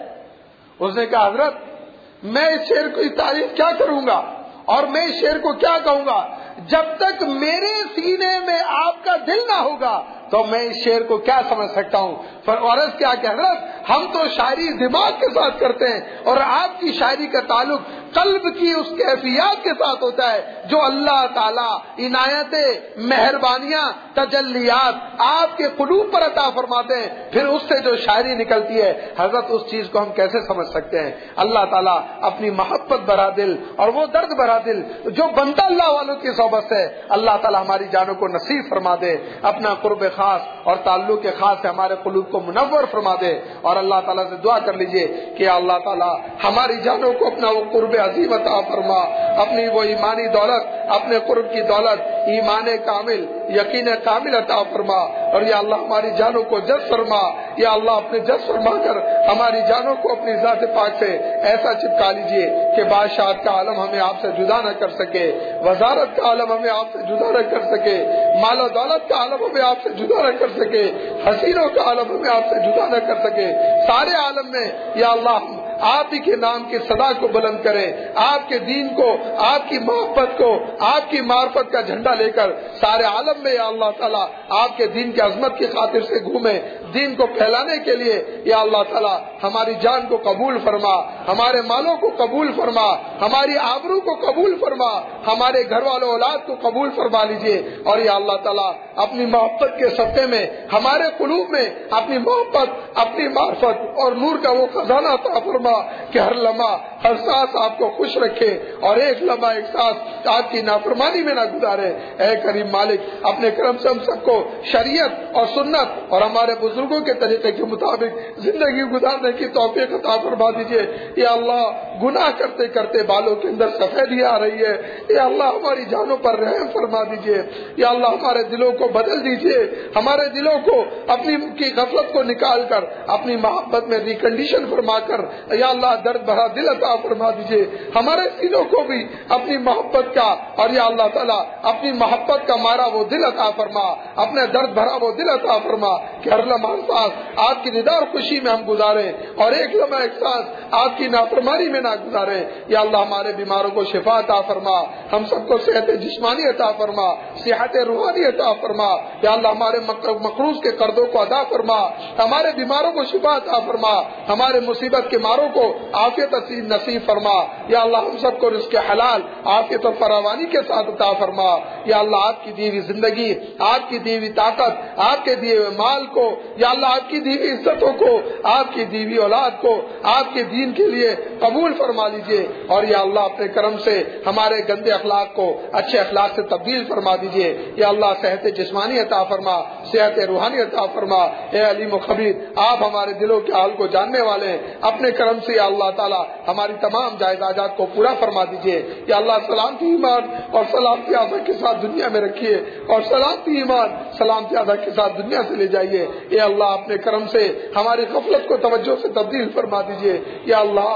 [SPEAKER 1] اس نے کہا حضرت میں اس شعر کی تعریف کیا کروں گا اور میں اس شعر کو کیا کہوں گا، جب تک میرے سینے میں آپ کا دل نہ ہوگا تو میں اس شعر کو کیا سمجھ سکتا ہوں۔ عرض کیا کہ حضرت ہم تو شاعری دماغ کے ساتھ کرتے ہیں اور آپ کی شاعری کا تعلق قلب کی اس کیفیات کے ساتھ ہوتا ہے جو اللہ تعالیٰ عنایتیں، مہربانیاں، تجلیات آپ کے قلوب پر عطا فرماتے ہیں، پھر اس سے جو شاعری نکلتی ہے حضرت اس چیز کو ہم کیسے سمجھ سکتے ہیں۔ اللہ تعالیٰ اپنی محبت بھرا دل اور وہ درد بھرا دل جو بنتا اللہ والوں کی صحبت سے، اللہ تعالیٰ ہماری جانوں کو نصیب فرما دے، اپنا قرب خاص اور تعلق خاص سے ہمارے قلوب کو منور فرما دے، اور اللہ تعالیٰ سے دعا کر لیجئے کہ اللہ تعالیٰ ہماری جانوں کو اپنا وہ قرب عظیم عطا فرما، اپنی وہ ایمانی دولت، اپنے قرب کی دولت، ایمان کامل، یقین کامل عطا فرما، اور یا اللہ ہماری جانوں کو جذب فرما، یا اللہ اپنے جذب فرما کر ہماری جانوں کو اپنی ذات پاک سے ایسا چپکا لیجئے کہ بادشاہت کا عالم ہمیں آپ سے جدا نہ کر سکے، وزارت کا عالم ہمیں آپ سے جدا نہ کر سکے، مال و دولت کا عالم ہمیں آپ سے جدا نہ کر سکے، حسینوں کا عالم ہمیں آپ سے جدا نہ کر سکے، سارے عالم میں یا اللہ آپ ہی کے نام کی صدا کو بلند کریں، آپ کے دین کو، آپ کی محبت کو، آپ کی معرفت کا جھنڈا لے کر سارے عالم میں یا اللہ تعالیٰ آپ کے دین کی عظمت کی خاطر سے گھومیں، دین کو پھیلانے کے لیے یا اللہ تعالیٰ ہماری جان کو قبول فرما، ہمارے مالوں کو قبول فرما، ہماری آبرو کو قبول فرما، ہمارے گھر والوں اولاد کو قبول فرما لیجئے، اور یا اللہ تعالیٰ اپنی محبت کے صدقے میں ہمارے قلوب میں اپنی محبت، اپنی معرفت اور نور کا وہ خزانہ عطا فرما کہ ہر لمحہ، ہر سانس آپ کو خوش رکھے، اور ایک لمحہ ایک سانس آپ کی نافرمانی میں نہ گزارے۔ اے کریم مالک اپنے کرم سے ہم سب کو شریعت اور سنت اور ہمارے بزرگوں کے طریقے کے مطابق زندگی گزارنے کی توفیق عطا فرما دیجیے۔ یا اللہ گناہ کرتے کرتے بالوں کے اندر سفیدی آ رہی ہے، یا اللہ ہماری جانوں پر رحم فرما دیجیے، یا اللہ ہمارے دلوں کو بدل دیجیے، ہمارے دلوں کو اپنی کی غفلت کو نکال کر اپنی محبت میں ریکنڈیشن فرما کر یا اللہ درد بھرا دل عطا فرما دیجیے، ہمارے سینوں کو بھی اپنی محبت کا اور یا اللہ تعالیٰ اپنی محبت کا مارا وہ دل عطا فرما، اپنے درد بھرا وہ دل عطا فرما کہ ہر لمحہ سانس آپ کی رضا اور خوشی میں ہم گزاریں، اور ایک لمحہ ایک سانس آپ کی نافرمانی میں نہ گزاریں۔ یا اللہ ہمارے بیماروں کو شفا عطا فرما، ہم سب کو صحت جسمانی عطا فرما، صحت روحانی عطا فرما، یا اللہ ہمارے مقروض کے قرضوں کو ادا فرما، ہمارے بیماروں کو شفا عطا فرما، ہمارے مصیبت کے ماروں کو عافیت نصیب فرما، یا اللہ ہم سب کو رزق حلال عافیت اور فراوانی کے ساتھ عطا فرما۔ یا اللہ آپ کی دی ہوئی زندگی، آپ کی دی ہوئی طاقت، آپ کے دیے ہوئے مال کو، یا اللہ آپ کی دی ہوئی عزتوں کو، آپ کی دی ہوئی اولاد کو آپ کے دین کے لیے قبول فرما لیجئے، اور یا اللہ اپنے کرم سے ہمارے گندے اخلاق کو اچھے اخلاق سے تبدیل فرما دیجئے۔ یا اللہ صحت جسمانی عطا فرما، صحت روحانی عطا فرما۔ اے علیم و خبیر آپ ہمارے دلوں کے حال کو جاننے والے ہیں، اپنے کرم سے یا اللہ تعالی ہماری تمام جائز حاجات کو پورا فرما دیجئے۔ یا اللہ سلامتی ایمان اور سلامتی آزاد کے ساتھ دنیا میں رکھیے، اور سلامتی ایمان سلامتی آزاد کے ساتھ دنیا سے لے جائیے۔ یا اللہ اپنے کرم سے ہماری غفلت کو توجہ سے تبدیل فرما دیجئے۔ یا اللہ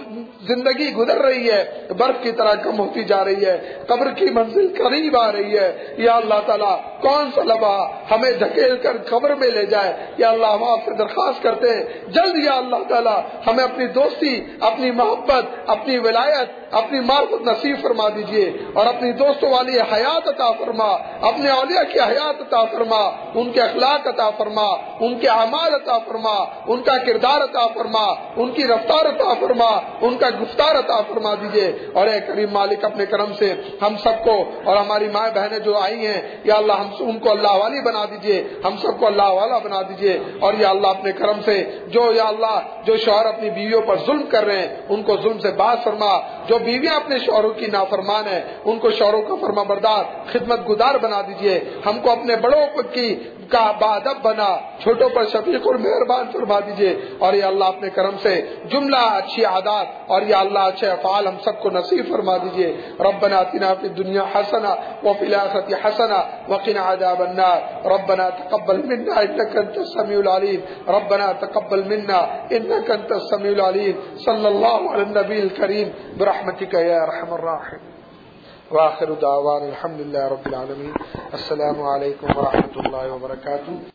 [SPEAKER 1] زندگی گزر رہی ہے، برف کی طرح کم ہوتی جا رہی ہے، قبر کی منزل قریب آ رہی ہے۔ یا اللہ تعالیٰ کون سا لمحہ ہمیں دھکیل کر قبر میں لے جائے، یا اللہ ہم آپ سے درخواست کرتے ہیں جلد یا اللہ تعالیٰ ہمیں اپنی دوستی، اپنی محبت، اپنی ولایت، اپنی معرفت نصیب فرما دیجئے، اور اپنی دوستوں والی حیات عطا فرما، اپنے اولیاء کی حیات عطا فرما، ان کے اخلاق عطا فرما، ان کے اعمال عطا فرما، ان کا کردار عطا فرما، ان کی رفتار عطا فرما، ان کا گفتار عطا فرما دیجئے۔ اور اے کریم مالک اپنے کرم سے ہم سب کو اور ہماری مائیں بہنیں جو آئی ہیں یا اللہ ہم ان کو اللہ والی بنا دیجئے، ہم سب کو اللہ والا بنا دیجئے۔ اور یا اللہ اپنے کرم سے یا اللہ جو شوہر اپنی بیویوں پر ظلم کر رہے ہیں ان کو ظلم سے باز فرما، جو بیویاں اپنے شوہروں کی نافرمان ہیں ان کو شوہروں کا فرما بردار خدمت گزار بنا دیجئے، ہم کو اپنے بڑوں کی کا بادب بنا، چھوٹوں پر شفیق اور مہربان فرما دیجئے۔ اور یا اللہ اپنے کرم سے جملہ اچھی عادات اور یا اللہ اچھے افعال ہم سب کو نصیب فرما دیجئے۔ ربنا آتنا فی الدنیا حسنہ وفی الآخرۃ حسنہ وقنا عذاب النار۔ ربنا تقبل منا انک انت السمیع العلیم، ربنا تقبل منا انک انت السمیع العلیم۔ صلی اللہ علی النبی الکریم برحمتک یا ارحم الراحمین۔ وآخر دعوان الحمد للہ رب العالمین. السلام علیکم ورحمۃ اللہ وبرکاتہ.